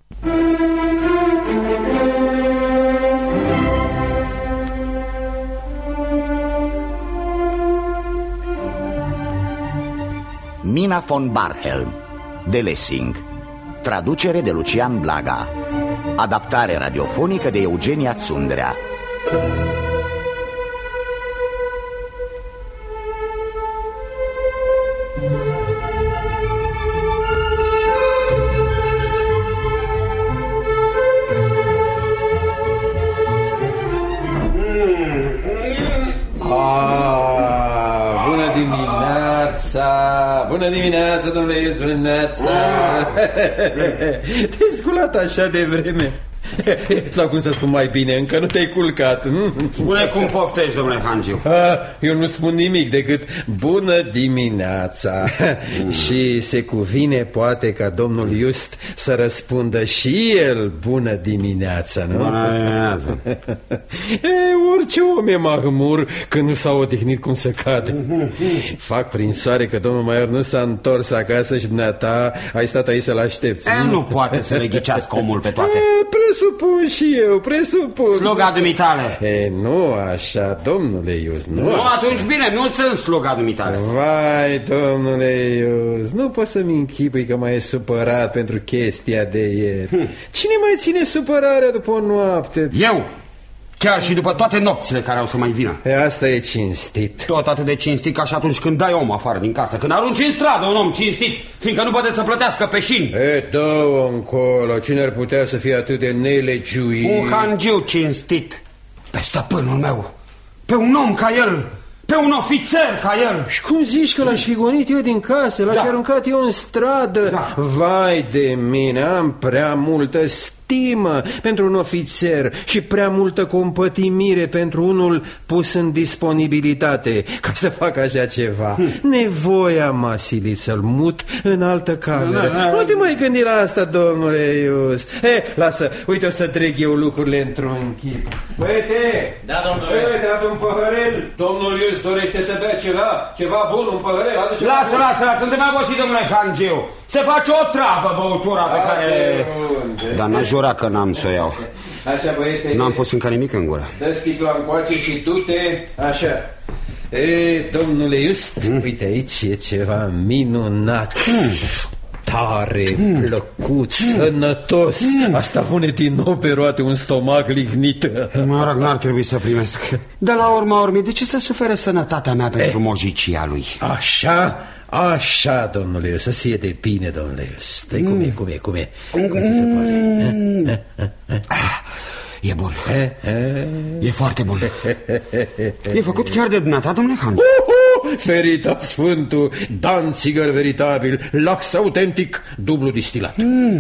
Mina von Barhelm, de Lessing. Traducere de Lucian Blaga. Adaptare radiofonică de Eugenia Tsundrea. Bună dimineața, domnule Ius, bună dimineața. Te-ai sculat așa de vreme. Sau cum să spun mai bine, încă nu te-ai culcat. Spune cum poftești, domnule Hangiu. Eu nu spun nimic decât bună dimineața. Și se cuvine poate ca domnul Just să răspundă și el bună dimineața, nu? Bună dimineața. Orice om e mahmur când nu s-a odihnit cum se cade. Fac prin soare că domnul Maior nu s-a întors acasă și dumneata ai stat aici să-l aștepți. Nu poate să le ghicească omul pe toate. Presupun și eu, presupun. Sluga dumitale. Nu așa, domnule Ius, nu așa. Atunci bine, nu sunt sluga dumitale. Vai, domnule Ius, nu pot să-mi închipui că mai e supărat pentru chestia de ieri. Cine mai ține supărarea după o noapte? Eu! Chiar și după toate nopțile care au să mai vină. Asta e cinstit. Tot atât de cinstit ca și atunci când dai om afară din casă, când arunci în stradă un om cinstit, fiindcă nu poate să plătească pe șin. Dă-o încolo, cine ar putea să fie atât de nelegiuit? Un hangiu cinstit. Pe stăpânul meu, pe un om ca el, pe un ofițer ca el. Și cum zici că l-aș fi gonit eu din casă, l-aș fi aruncat eu în stradă? Vai de mine, am prea multă stimă pentru un ofițer și prea multă compătimire pentru unul pus în disponibilitate ca să facă așa ceva. Nevoia m-a silit să-l mut în altă cameră. Nu te mai gândi la asta, domnule Ius. Lasă, uite, o să trec eu lucrurile într-un chip. Băiete! Da, domnule. Băiete, adu un păhărel. Domnul Ius dorește să bea ceva bun, un păhărel. Lasă, suntem obosit, domnule Hangiu. Se face o travă băutura pe care... Dar n-a jurat că n-am să o iau. Așa, băiete. N-am pus încă nimic în gură. Dă sticla încoace și du-te. Așa. Domnule Just, uite aici e ceva minunat. Tare, plăcut, sănătos. Asta pune din nou pe roate un stomac lignit. Mă rog, n-ar trebui să primesc. De la urma urmei, de ce să sufere sănătatea mea pentru mojicia lui? Așa, domnule, să fie de bine, domnule. Stai, cum e? Cum ți se pare? E bun. E foarte bun. E făcut chiar de dumneata, domnule Hangiu. Ferita Sfântul, Danziger veritabil, lax autentic, dublu distilat.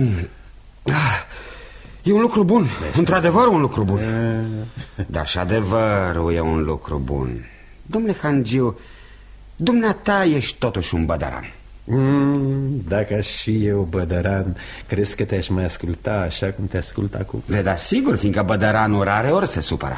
E un lucru bun, într-adevăr un lucru bun. Dar și adevărul e un lucru bun. Domnule Hangiu, dumneata ești totuși un bădăran. Dacă aș fi eu bădăran, crezi că te-aș mai asculta așa cum te ascult acum? Da, sigur, fiindcă bădăranul rare ori se supără.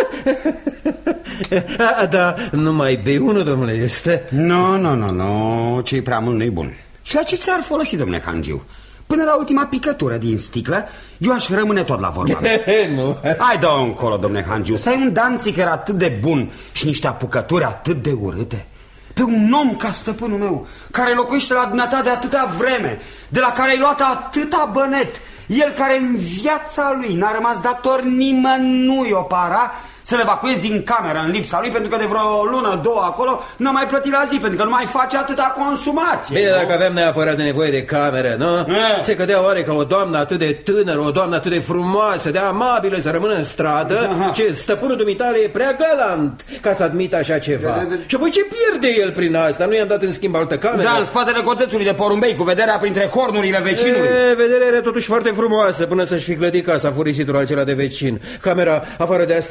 Da, nu mai bei unul, domnule, este? Nu, ce-i prea mult nu-i bun. Și la ce ți-ar folosi, domnule Hangiu? Până la ultima picătură din sticlă, eu aș rămâne tot la vorba mea. Nu. Hai, dă-o încolo, domnule Hangiu, să ai un Danziger atât de bun și niște apucături atât de urâte. Pe un om ca stăpânul meu, care locuiește la dumneata de atâta vreme, de la care ai luat atâta bănet, el care în viața lui n-a rămas dator nimănui o para, să-l evacuezi din cameră în lipsa lui, pentru că de vreo lună, două acolo n-a mai plătit la zi, pentru că nu mai face atâta consumație. Bine, dacă aveam neapărat de nevoie de cameră, nu? Se cădea oare ca o doamnă atât de tânără, o doamnă atât de frumoasă, de amabilă să rămână în stradă? Ce stăpânul dumitale e prea galant ca să admită așa ceva. Și apoi ce pierde el prin asta? Nu i-am dat în schimb altă cameră? Da, în spatele cotețului de porumbei, cu vederea printre cornurile vecinului. Vederea era totuși foarte frumoasă până să-și fi clădit casa furisitul acela de vecin. Camera, afară de asta, este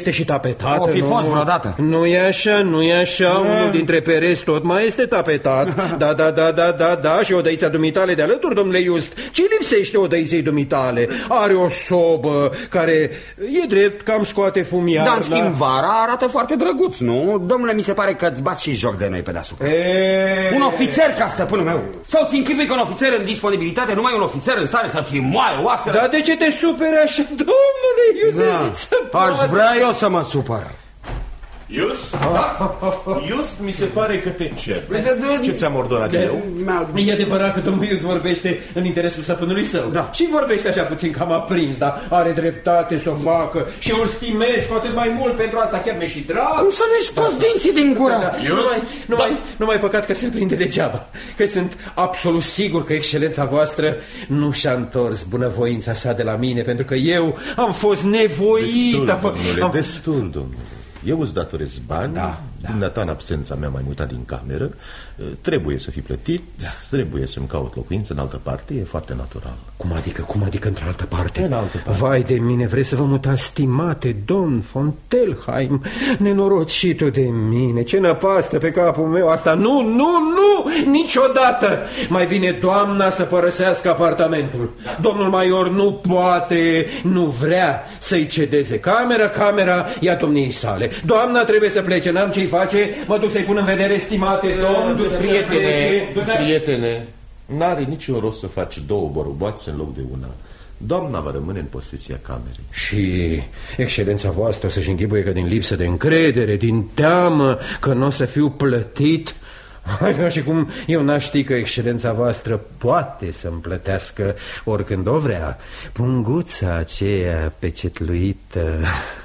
este și tapetată. O fi fost vreodată. Nu e așa, nu e așa. Unul dintre pereți tot mai este tapetat. Da, și odăița dumitale de alături, domnule Just. Ce lipsește odăiței dumitale? Are o sobă care e drept, cam scoate fum iarna. Dar în schimb vara arată foarte drăguț, nu? Domnule, mi se pare că îți bați și joc de noi pe deasupra. Un ofițer ca stăpânul meu. Sau ți închipui că un ofițer în disponibilitate, numai un ofițer în stare să-ți moaie oasele? Dar de ce te superi așa, domnule Just? Aș vrea eu să mă supăr. Just? Just, mi se pare că te cer. Ce ți-am ordonat eu? E adevărat că domnul Just vorbește în interesul stăpânului său. Da. Și vorbește așa puțin cam aprins, dar are dreptate să o facă. Și eu îl stimez cu atât mai mult pentru asta. Chiar mi-e și drag. Cum să nu-i scoți dinții din gură? Numai păcat că se prinde degeaba. Că sunt absolut sigur că excelența voastră nu și-a întors bunăvoința sa de la mine, pentru că eu am fost nevoit. Destul, domnule. Eu îți datorez bani, dumneata în absența mea m-ai mutat din cameră, trebuie să fii plătit, trebuie să-mi caut locuință în altă parte, e foarte natural. Cum adică într-o altă parte? În altă parte. Vai de mine, vrei să vă mutați, stimate domn Fontelheim, nenorocitul de mine, ce năpastă pe capul meu asta, nu, niciodată! Mai bine doamna să părăsească apartamentul. Domnul Maior nu poate, nu vrea să-i cedeze camera e a domniei sale. Doamna trebuie să plece, n-am ce-i face, mă duc să-i pun în vedere, stimate domn. Prietene, n-are niciun rost să faci două boroboațe în loc de una. Doamna va rămâne în posesia camerei. Și excelența voastră să-și închipuie că din lipsă de încredere, din teamă că nu o să fiu plătit. Și cum eu n-aș ști că excelența voastră poate să-mi plătească oricând o vrea. Punguța aceea pecetluită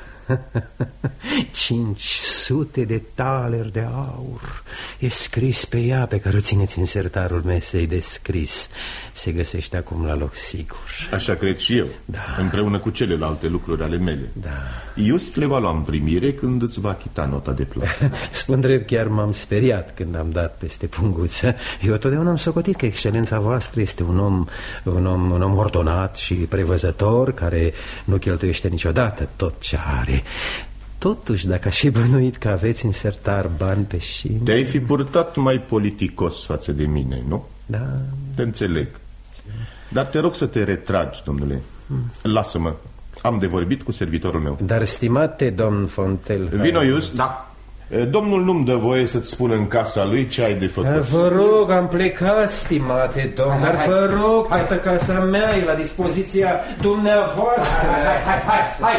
500 de taleri de aur e scris pe ea, pe care o țineți în sertarul mesei de scris. Se găsește acum la loc sigur. Așa cred și eu, împreună cu celelalte lucruri ale mele. Just le va lua în primire când îți va achita nota de plată. Spun drept, chiar m-am speriat când am dat peste punguță. Eu totdeauna am socotit că excelența voastră este un om ordonat și prevăzător, care nu cheltuiește niciodată tot ce are. Totuși, dacă aș fi bănuit că aveți în sertar bani pe șine... Te-ai fi purtat mai politicos față de mine, nu? Da. Te înțeleg. Dar te rog să te retragi, domnule. Lasă-mă, am de vorbit cu servitorul meu. Dar, stimate domn Fontelheim... Vino, Just. Da. Domnul nu-mi dă voie să-ți spună în casa lui ce ai de făcut. Vă rog, am plecat, stimate domn, dar vă rog, toată casa mea e la dispoziția dumneavoastră. Hai!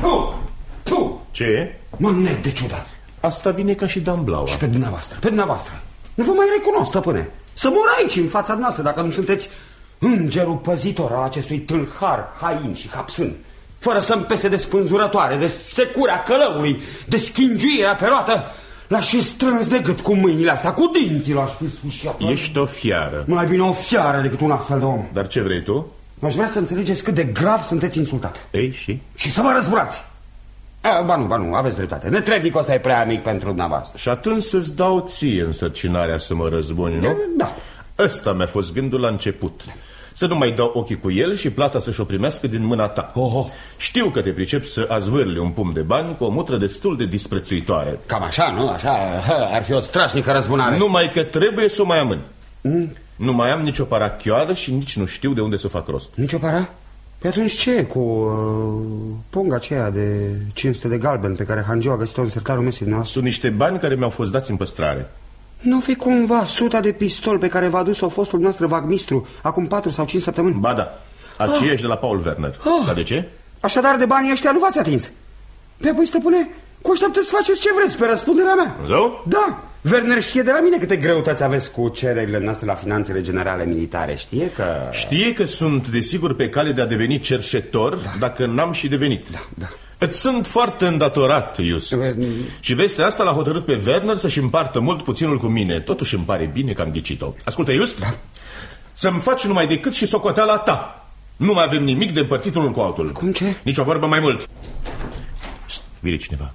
Tu! Ce e? Mă nec de ciudat. Asta vine ca și Dan-Blaua. Și pe dumneavoastră. Nu vă mai recunosc, stăpâne. Să mor aici, în fața noastră, dacă nu sunteți îngerul păzitor al acestui tâlhar, hain și capsân, fără să-mi pese de spânzurătoare, de securea călăului, de schingiuirea pe roată. L-aș fi strâns de gât cu mâinile astea, cu dinții l-aș fi sfâșiat. Ești o fiară. Mai bine o fiară decât un astfel de om. Dar ce vrei tu? Aș vrea să înțelegeți cât de grav sunteți insultat. Ei, și? Și să vă răzburați. Ba nu, aveți dreptate. Netrebnicul ăsta e prea mic pentru dumneavoastră. Și atunci să-ți dau ție însărcinarea să mă răzbuni, nu? Da. Ăsta mi-a fost gândul la început. Să nu mai dau ochii cu el și plata să-și o primească din mâna ta. Știu că te pricepi să azvârli un pumn de bani cu o mutră destul de disprețuitoare. Cam așa, nu? Așa ar fi o strașnică răzbunare. Numai că trebuie să o mai amân. Nu mai am nicio parachioară și nici nu știu de unde să fac rost. Nicio para? Păi atunci ce cu punga aceea de 500 de galben pe care Hangiu a găsit-o în sertarul mesei noastre? Sunt niște bani care mi-au fost dați în păstrare. Nu fi cumva 100 de pistol pe care v-a dus-o fostul nostru vagmistru acum 4 sau 5 săptămâni? Ba da, aceiași de la Paul Werner. Dar de ce? Așadar de banii ăștia nu v-ați atins. Pe apoi, stăpâne, cu ăștia puteți să faceți ce vreți pe răspunderea mea. Zău? Da, Werner știe de la mine câte greutăți aveți cu cererile noastre la finanțele generale militare. Știe că sunt desigur pe cale de a deveni cerșetor, dacă n-am și devenit. Da. Îți sunt foarte îndatorat, Just. Și vestea asta l-a hotărât pe Werner să-și împartă mult puținul cu mine. Totuși îmi pare bine că am ghicit-o. Ascultă, Just, să-mi faci numai decât și socoteala ta. Nu mai avem nimic de împărțit unul cu altul. Cum ce? Nici o vorbă mai mult. Vine cineva.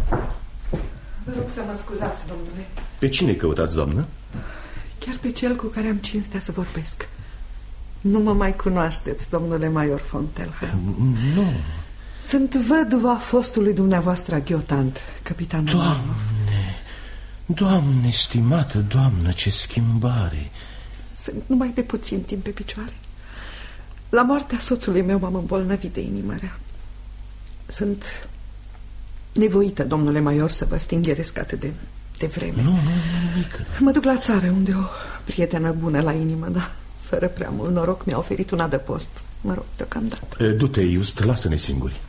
Vă rog să mă scuzați, domnule. Pe cine căutați, doamnă? Chiar pe cel cu care am cinstea să vorbesc. Nu mă mai cunoașteți, domnule Maior Fontelheim? Nu. Sunt văduva fostului dumneavoastră adjutant, capitanul Marlov. Doamne, stimată doamnă, ce schimbare! Sunt numai de puțin timp pe picioare. La moartea soțului meu m-am îmbolnăvit de inimă rea. Sunt nevoită, domnule major, să vă stingheresc atât de vreme. Nu, nimic. Mă duc la țară, unde o prietenă bună la inimă, dar fără prea mult noroc mi-a oferit un adăpost. Mă rog, deocamdată. Du-te, Just, lasă-ne singuri.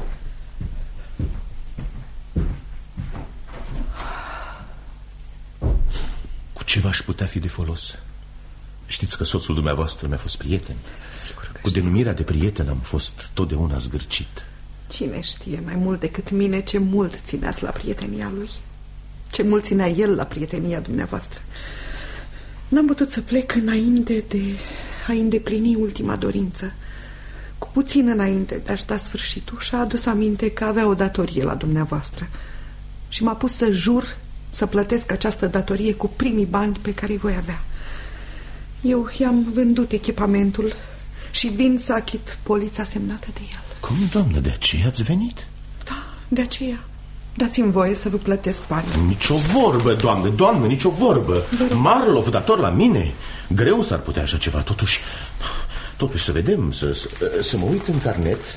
Cu ce v-aș putea fi de folos? Știți că soțul dumneavoastră mi-a fost prieten. Sigur că cu denumirea de prieten am fost totdeauna zgârcit. Cine știe mai mult decât mine ce mult țineați la prietenia lui, ce mult ținea el la prietenia dumneavoastră. N-am putut să plec înainte de a îndeplini ultima dorință. Cu puțin înainte de a-și da sfârșitul, și-a adus aminte că avea o datorie la dumneavoastră și m-a pus să jur să plătesc această datorie cu primii bani pe care îi voi avea. Eu i-am vândut echipamentul și vin să achit polița semnată de el. Cum, doamnă, de aceea ați venit? Da, de aceea. Dați-mi voie să vă plătesc banii. Nici o vorbă, doamnă, nici o vorbă. Marlov dator la mine. Greu s-ar putea așa ceva, totuși să vedem, să mă uit în carnet.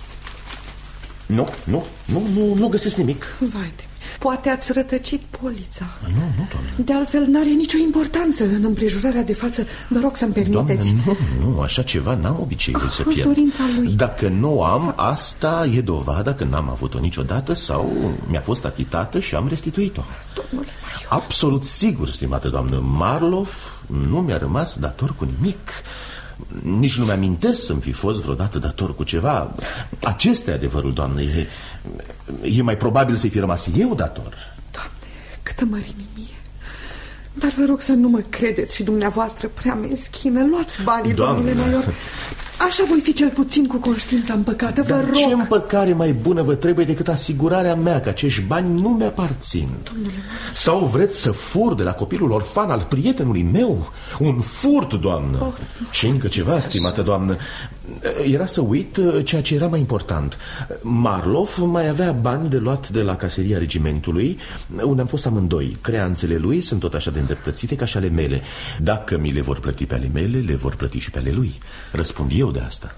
Nu găsesc nimic. Vai de... Poate ați rătăcit polița. Nu, doamnă. De altfel n-are nicio importanță în împrejurarea de față. Vă rog să-mi permiteți. Doamnă, nu, așa ceva n-am obiceiul să pierd. Dorința lui. Dacă nu am, asta e dovada că n-am avut-o niciodată sau mi-a fost achitată și am restituit-o. Domnule major. Absolut sigur, stimată doamnă, Marlov nu mi-a rămas dator cu nimic. Nici nu mi-amintesc să-mi fi fost vreodată dator cu ceva. Acesta e adevărul, doamnă. E mai probabil să-i fi rămas eu dator. Doamne, câtă mărinimie. Dar vă rog să nu mă credeți și dumneavoastră prea meschină. Luați banii, domnule major. Așa voi fi cel puțin cu conștiința împăcată. Vă rog. Ce împăcare mai bună vă trebuie decât asigurarea mea că acești bani nu mi-aparțin? Sau vreți să fur de la copilul orfan al prietenului meu? Un furt, doamnă. Și încă ceva, stimată doamnă. Era să uit ceea ce era mai important. Marlov mai avea bani de luat de la caseria regimentului, unde am fost amândoi. Creanțele lui sunt tot așa de îndreptățite ca și ale mele. Dacă mi le vor plăti pe ale mele, le vor plăti și pe ale lui. Răspund eu de asta.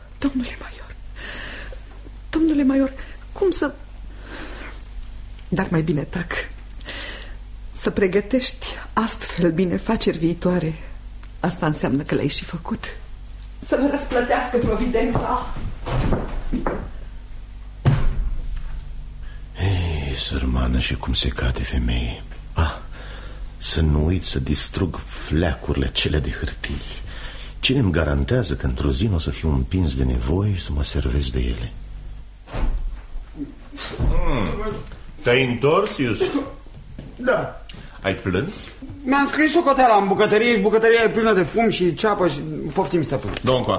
Domnule major, cum să... Dar mai bine tac. Să pregătești astfel binefaceri viitoare, asta înseamnă că le-ai și făcut. Să vă răsplătească providența. Ei, sărmană, și cum se cade femeie. Să nu uit să distrug fleacurile cele de hârtii. Cine îmi garantează că într-o zi o să fiu împins de nevoie și să mă servesc de ele? Te-ai întors, Just? Da. Ai plâns? Mi-am scris socoteala în bucătărie și bucătăria e plină de fum și ceapă și... Poftim, stăpâne. Doncoa.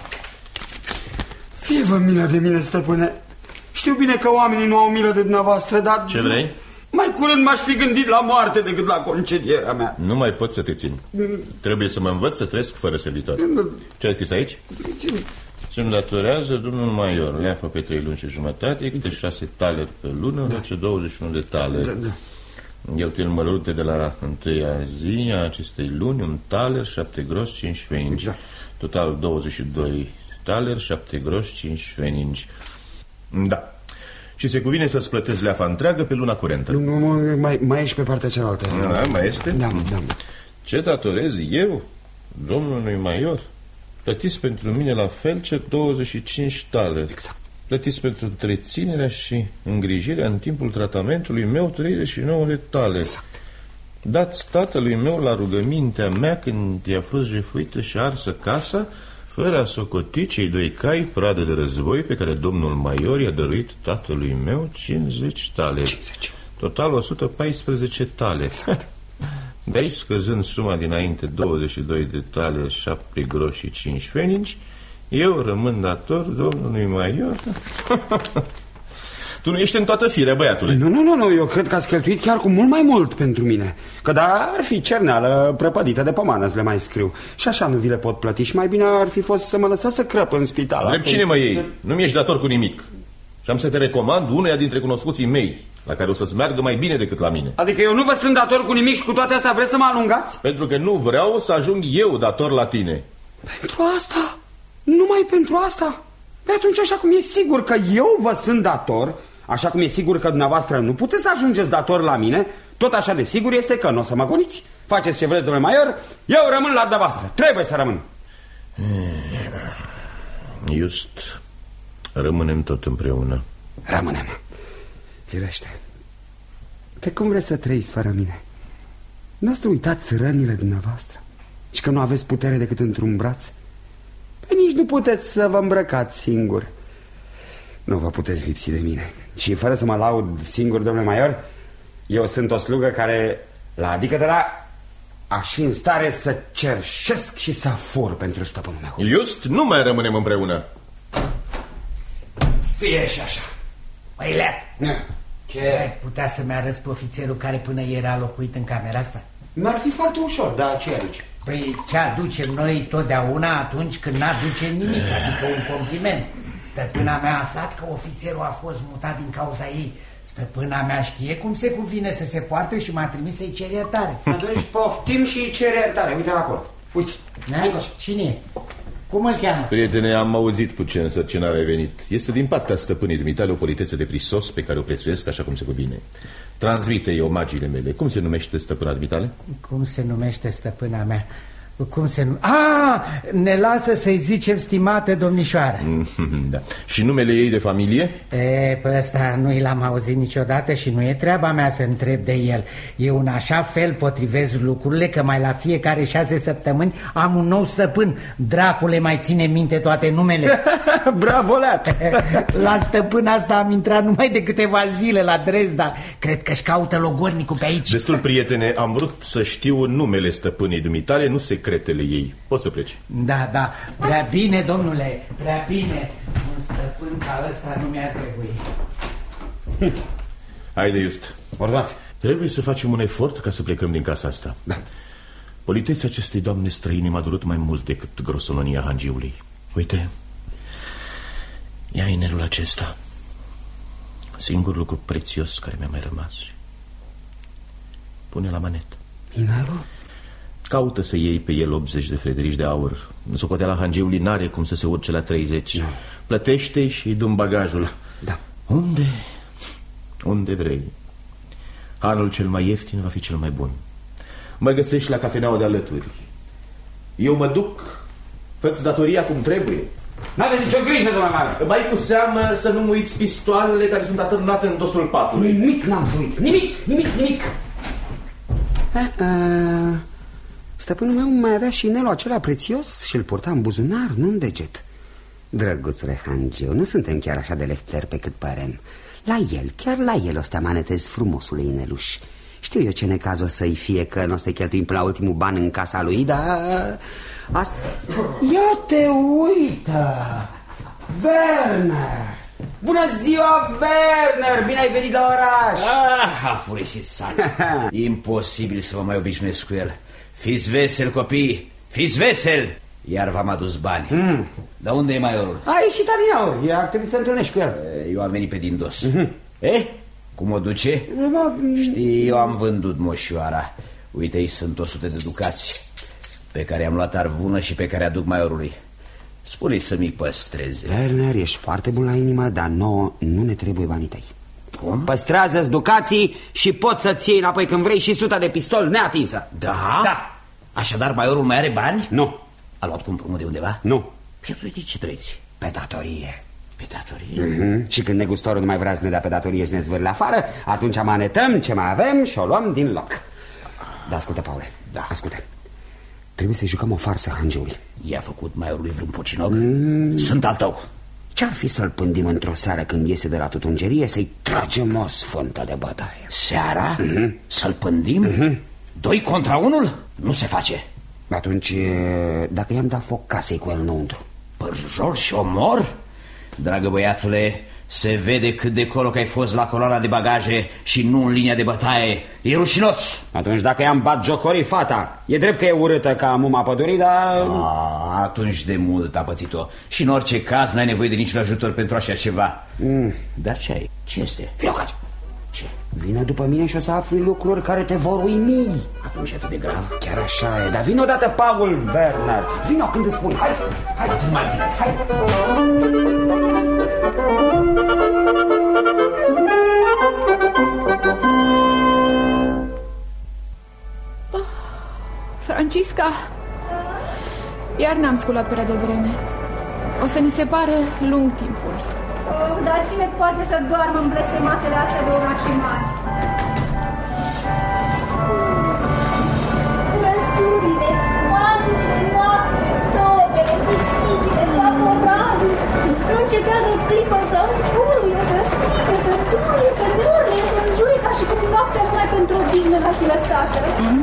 Fie-vă milă de mine, stăpâne. Știu bine că oamenii nu au milă de dumneavoastră, dar... Ce vrei? Mai curând m-aș fi gândit la moarte decât la concedierea mea. Nu mai pot să te țin. Trebuie să mă învăț să trăiesc fără servitor. Ce ai scris aici? Ce-mi datorează domnul major leafă pe 3 luni și jumătate, câte 6 taleri pe lună, face 21 de taleri. Cheltuieli mărunte de la întâia zi a acestei luni, 1 taler, 7 groși, 5 feningi. Total 22 taleri, 7 groși, 5 feningi. Da. Și se cuvine să-ți plătesc leafa întreagă pe luna curentă. Mai ești pe partea cealaltă. Mai este? Da. Ce datorez eu, domnului major? Plătiți pentru mine la felce 25 taleri. Exact. Plătiți pentru întreținerea și îngrijirea în timpul tratamentului meu 39 de taleri. Exact. Dați tatălui meu la rugămintea mea când i-a fost jefuită și arsă casa, fără a socoti cei 2 cai pradă de război pe care domnul major i-a dăruit tatălui meu 50 taleri. 50. Total 114 taleri. Exact. De aici, scăzând suma dinainte 22 de taleri, 7 groși și 5 feningi, eu rămân dator domnului major. Tu nu ești în toată firea, băiatule. Nu, eu cred că ați cheltuit chiar cu mult mai mult pentru mine. Că da, ar fi cerneală prăpădită de pomană, să le mai scriu. Și așa nu vi le pot plăti și mai bine ar fi fost să mă lăsați să crăp în spital. Drept cine mă iei? Nu mi-ești dator cu nimic. Și am să te recomand unuia dintre cunoscuții mei, la care o să-ți meargă mai bine decât la mine. Adică eu nu vă sunt dator cu nimic și cu toate astea vreți să mă alungați? Pentru că nu vreau să ajung eu dator la tine. Pentru asta? Numai pentru asta? Pe atunci, așa cum e sigur că eu vă sunt dator, așa cum e sigur că dumneavoastră nu puteți să ajungeți dator la mine, tot așa de sigur este că nu o să mă goniți. Faceți ce vreți, domnule Maior, eu rămân la dumneavoastră. Trebuie să rămân. Just, rămânem tot împreună. Rămânem. Firește. De cum vreți să trăiți fără mine? N-ați uitați rănile dumneavoastră și că nu aveți putere decât într-un braț? Păi nici nu puteți să vă îmbrăcați singur. Nu vă puteți lipsi de mine. Și fără să mă laud singur, domnule Maior, eu sunt o slugă care, la adică de la, aș fi în stare să cerșesc și să fur pentru stăpânul meu. Just, nu mai rămânem împreună. Fie și așa. Măi, Leat, Ce? ai putea să-mi arăți pe ofițerul care până ieri a locuit în camera asta? Mi-ar fi foarte ușor, dar ce aduce? Păi ce aducem noi totdeauna atunci când n-aducem nimic, adică un compliment. Stăpâna mea a aflat că ofițerul a fost mutat din cauza ei. Stăpâna mea știe cum se cuvine să se poartă și m-a trimis să-i cer iertare. Atunci poftim și cer iertare. Uite-l acolo. Uite. Cine e? Cum îl cheamă? Prietene, am auzit cu ce însărcinare ai venit. Este din partea stăpânii dumitale o politețe de prisos pe care o prețuiesc așa cum se cuvine. Transmite-i omagiile mele. Cum se numește stăpâna dumitale? Cum se numește stăpâna mea? Cum se numește? Ne lasă să-i zicem stimată domnișoară. Da. Și numele ei de familie? Pe ăsta nu l-am auzit niciodată și nu e treaba mea să întreb de el. Eu în așa fel potrivez lucrurile că mai la fiecare 6 săptămâni am un nou stăpân. Dracule, mai ține minte toate numele. Bravo, Leat! La stăpân asta am intrat numai de câteva zile la Dresda. Cred că-și caută logodnicul pe aici. Destul, prietene, am vrut să știu numele stăpânii dumitale, nu secretele ei. Poți să pleci. Da, prea bine, domnule, prea bine. Un stăpân ca ăsta nu mi-ar trebui. Haide, Just. Ordați. Trebuie să facem un efort ca să plecăm din casa asta. Da. Politețea acestei doamne străine m-a durut mai mult decât grosolonia hangiului. Uite, ia inelul acesta. Singurul lucru prețios care mi-a mai rămas. Pune la manetă. Inelul? Caută să iei pe el 80 de frederici de aur. În socoteala hangiului n-are cum să se urce la 30. Plătește și du-mi bagajul. Da. Unde vrei. Anul cel mai ieftin va fi cel mai bun. Mă găsești la cafeneaua de alături. Eu mă duc. Fă-ți datoria cum trebuie. N-aveți nicio grijă, domnule Maior. Mai cu seamă să nu uiți pistoalele care sunt atârnate în dosul patului. Nimic n-am să uit. Nimic. Stăpânul meu mai avea și inelul acela prețios și îl purta în buzunar, nu în deget. Drăguțule hangiu, nu suntem chiar așa de lefteri pe cât părem. Chiar la el o să te amanetezi frumosului ineluș. Știu eu ce necaz o să-i fie că nu o să te cheltuim până la ultimul ban în casa lui, dar... Asta... Ia te uită! Werner! Bună ziua, Werner! Bine ai venit la oraș! A furisit sat. Imposibil să mă mai obișnuiesc cu el. Fiți vesel, copii, fiți vesel! Iar v-am adus bani. Dar unde e Maiorul? A ieșit adineauri, ar trebui să te întâlnești cu el. Eu am venit pe din dos. Cum o duce? Știi, eu am vândut moșioara. Uite, aici sunt 100 de ducați pe care am luat arvună și pe care aduc Maiorului. Spune-i să mi păstreze. Werner, ești foarte bun la inimă, dar nouă nu ne trebuie banii tăi. Cum? Păstrează-ți ducații și poți să-ți iei înapoi când vrei și 100 de pistol neatinsă. Da? Da. Așadar Maiorul mai are bani? Nu. A luat cu împrumut de undeva? Nu. Și atunci de ce trăiți? Pe datorie. Pe datorie? Și când negustorul nu mai vrea să ne dea pe datorie și ne zvârle afară, atunci amanetăm ce mai avem și o luăm din loc. Da, ascultă, Paule. Da. Ascultă. Trebuie să-i jucăm o farsă hangiului. I-a făcut Maiorului vreun pocinog? Sunt al tău. Ce-ar fi să-l pândim într-o seară când iese de la tutungerie, să-i tragem o sfântă de bătaie? Seara? Să-l pândim? 2 contra 1? Nu se face. Atunci, dacă i-am dat foc casei cu el înăuntru? Părjor și omor? Dragă băiatule, Se vede cât de colo că ai fost la coloana de bagaje și nu în linia de bătaie. E rușinos. Atunci dacă i-am batjocori fata, e drept că e urâtă ca muma pădurii, dar... Atunci de mult a pățit-o. Și în orice caz n-ai nevoie de niciun ajutor pentru așa ceva. Dar ce ai? Ce este? Fiocaci! Ce? Vină după mine și o să afli lucruri care te vor uimi. Atunci e atât de grav. Chiar așa e, dar vină odată Paul Werner. Vină când îți spun. Hai, mai bine, hai. Francisca, iar n-am sculat prea devreme. O să ni se pară lung timpul. Dar cine poate să doarmă în blestematele astea de orașe mari? Trăsurile, maznicile noapte, tobele, pisicile, caporalii nu încetează o clipă să înfuruie, să strige, să turie, să miurle, să înjure ca și cum noaptea numai pentru o dignă l-aș fi lăsată.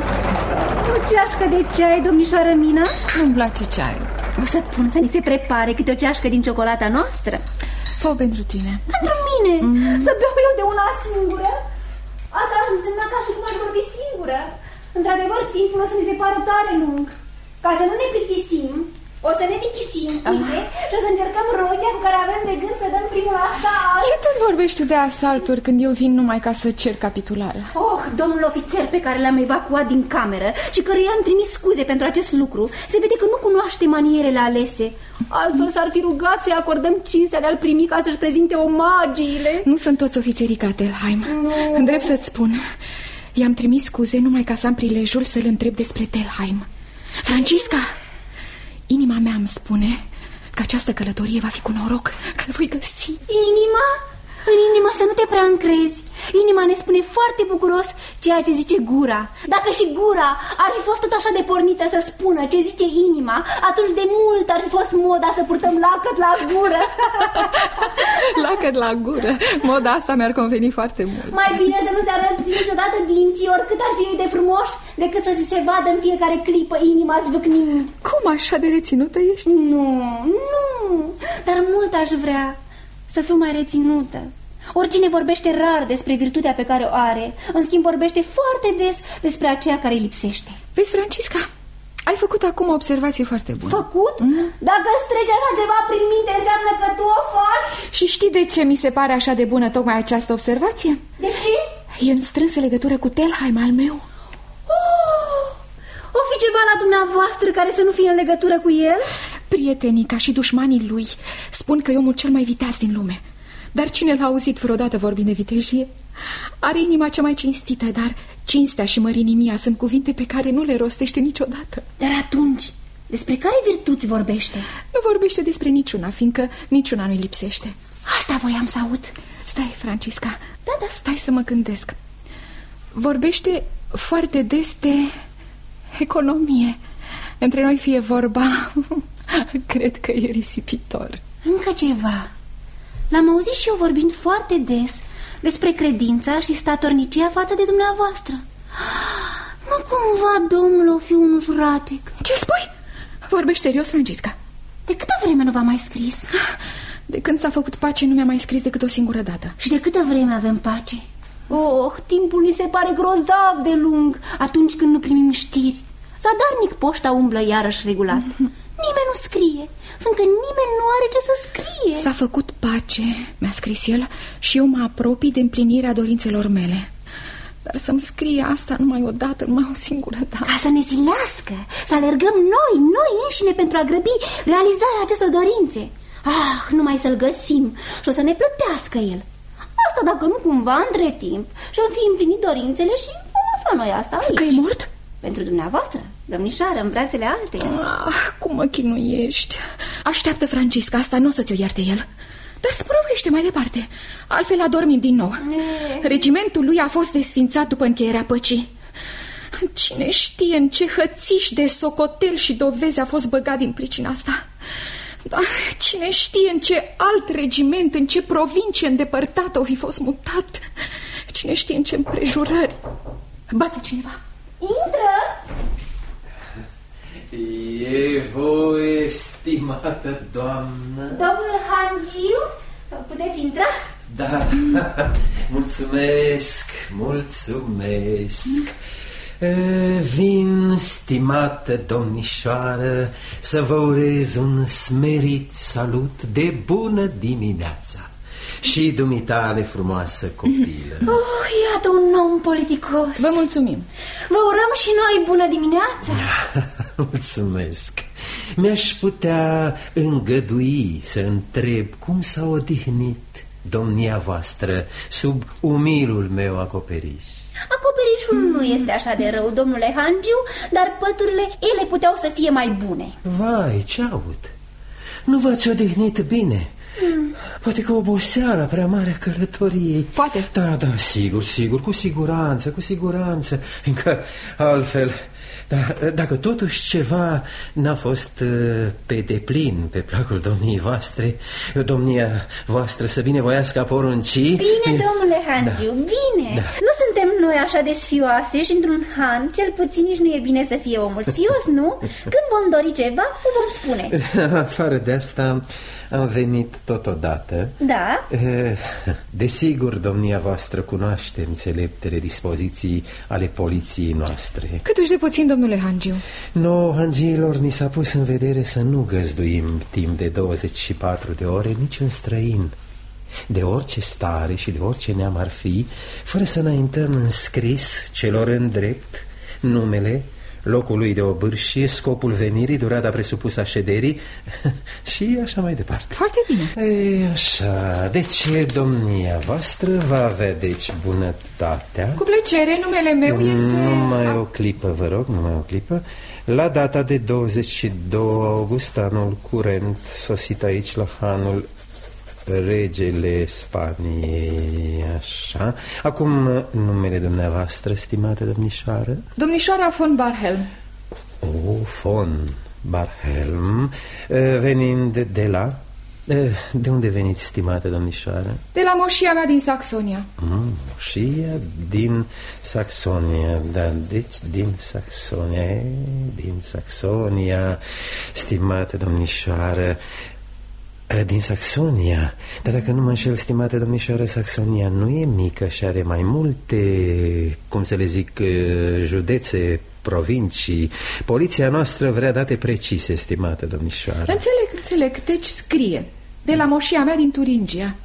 O ceașcă de ceai, domnișoară Mina? Nu-mi place ceaiul. O să pun să ni se prepare câte o ceașcă din ciocolata noastră. Fă pentru tine. Pentru mine? Să beau eu de una singură? Asta ar însemna ca și cum aș vorbi singură. Într-adevăr, timpul o să mi se pară tare lung. Ca să nu ne plictisim, o să ne dichisim, uite, și o să încercăm rochia cu care avem de gând să dăm primul asalt. Ce tot vorbești tu de asalturi când eu vin numai ca să cer capitularea? Domnul ofițer pe care l-am evacuat din cameră și căruia am trimis scuze pentru acest lucru, se vede că nu cunoaște manierele alese. Altfel s-ar fi rugat să-i acordăm cinstea de a-l primi ca să-și prezinte omagiile. Nu sunt toți ofițerii ca Telheim. Îndrept să-ți spun, i-am trimis scuze numai ca să am prilejul să-l întreb despre Telheim. Francisca, inima mea îmi spune că această călătorie va fi cu noroc, că-l voi găsi. Inima? În inima să nu te prea încrezi. Inima ne spune foarte bucuros ceea ce zice gura. Dacă și gura ar fi fost tot așa de pornită să spună ce zice inima, atunci de mult ar fi fost moda să purtăm lacăt la gură. Lacăt la gură. Moda asta mi-ar conveni foarte mult. Mai bine să nu-ți arăți niciodată dinții, oricât ar fi ei de frumoși, decât să ți se vadă în fiecare clipă inima zvâcnind. Cum așa de reținută ești? Nu, dar mult aș vrea să fiu mai reținută. Oricine vorbește rar despre virtutea pe care o are, în schimb vorbește foarte des despre aceea care îi lipsește. Vezi, Francisca, ai făcut acum o observație foarte bună. Făcut? Dacă îți trece așa ceva prin minte, înseamnă că tu o faci? Și știi de ce mi se pare așa de bună tocmai această observație? De ce? E în strânsă legătură cu Telheim al meu. O fi ceva la dumneavoastră care să nu fie în legătură cu el? Prietenii, ca și dușmanii lui, spun că e omul cel mai viteaz din lume. Dar cine l-a auzit vreodată vorbind de vitejie? Are inima cea mai cinstită, dar cinstea și mărinimia sunt cuvinte pe care nu le rostește niciodată. Dar atunci, despre care virtuți vorbește? Nu vorbește despre niciuna, fiindcă niciuna nu-i lipsește. Asta voiam să aud. Stai, Francisca, da, stai să mă gândesc. Vorbește foarte des de economie. Între noi fie vorba, cred că e risipitor. Încă ceva. L-am auzit și eu vorbind foarte des despre credința și statornicia față de dumneavoastră. Nu cumva domnul o fi unul juratic? Ce spui? Vorbești serios, Francisca? De câtă vreme nu v-a mai scris? De când s-a făcut pace nu mi-a mai scris decât o singură dată. Și de câtă vreme avem pace? Timpul ni se pare grozav de lung atunci când nu primim știri. Zadarnic poșta umblă iarăși regulat. Nimeni nu scrie, fiindcă nimeni nu are ce să scrie. S-a făcut pace, mi-a scris el, și eu mă apropii de împlinirea dorințelor mele. Dar să-mi scrie asta numai o dată, numai o singură dată. Ca să ne zilească, să alergăm noi înșine pentru a grăbi realizarea acestor dorințe. Numai să-l găsim și o să ne plătească el. Asta dacă nu cumva între timp și-am fi împlinit dorințele și vom afla noi asta aici. Că e mort? Pentru dumneavoastră, domnișoară, în brațele alte. Cum mă chinuiești. Așteaptă, Francisca, asta nu o să ți-o ierte el. Dar spărăuiește mai departe, altfel adormim din nou. Regimentul lui a fost desfințat după încheierea păcii. Cine știe în ce hățiș de socotel și dovezi a fost băgat din pricina asta. Cine știe în ce alt regiment, în ce provincie îndepărtată o fi fost mutat. Cine știe în ce împrejurări. Bate cineva. Intră! E voie, stimată doamnă. Domnul Hangiu, Puteți intra? Da, mulțumesc. Vin, stimată domnișoară, să vă urez un smerit salut de bună dimineața. Și dumitale, frumoasă copilă. Iată un om politicos. Vă mulțumim. Vă urăm și noi bună dimineața. Mulțumesc. Mi-aș putea îngădui să întreb cum s-a odihnit domnia voastră sub umilul meu acoperiș. Acoperișul nu este așa de rău, domnule Hangiu, dar păturile, ele puteau să fie mai bune. Vai, ce aud? Nu v-ați odihnit bine? Poate că oboseala prea mare a călătoriei. Poate. Da, sigur, cu siguranță. Fiindcă altfel... Dacă totuși ceva n-a fost pe deplin pe placul domniei voastre, domnia voastră să binevoiască a porunci... Bine, domnule Hangiu, bine. Nu suntem noi așa de sfioase și într-un han, cel puțin nici nu e bine să fie omul sfios, nu? Când vom dori ceva, o vom spune. Afară de asta am venit totodată. Da? Desigur, domnia voastră cunoaște înțeleptele dispoziții ale poliției noastre. Câtuși de puțin, domnule Hangiu. Nouă hangiilor ni s-a pus în vedere să nu găzduim timp de 24 de ore niciun străin, de orice stare și de orice neam ar fi, fără să înaintăm în scris celor în drept numele, locul lui de obârșie, scopul venirii, durata presupusă a șederii și așa mai departe. Foarte bine. Așa, deci domnia voastră va avea deci bunătatea. Cu plăcere, numele meu este... Numai o clipă, vă rog, numai o clipă. La data de 22 august anul curent, sosit aici la hanul regele Spaniei, așa. Acum numele dumneavoastră, stimată domnișoară? Domnișoara von Barhelm. Von Barhelm, venind de la... De unde veniți, stimată domnișoară? De la moșia mea din Saxonia. Moșia din Saxonia, da, deci din Saxonia, stimată domnișoară. Din Saxonia. Dar dacă nu mă înșel, stimată domnișoară, Saxonia nu e mică și are mai multe, cum să le zic, județe, provincii. Poliția noastră vrea date precise, stimată domnișoară. Înțeleg, deci scrie de la moșia mea din Turingia.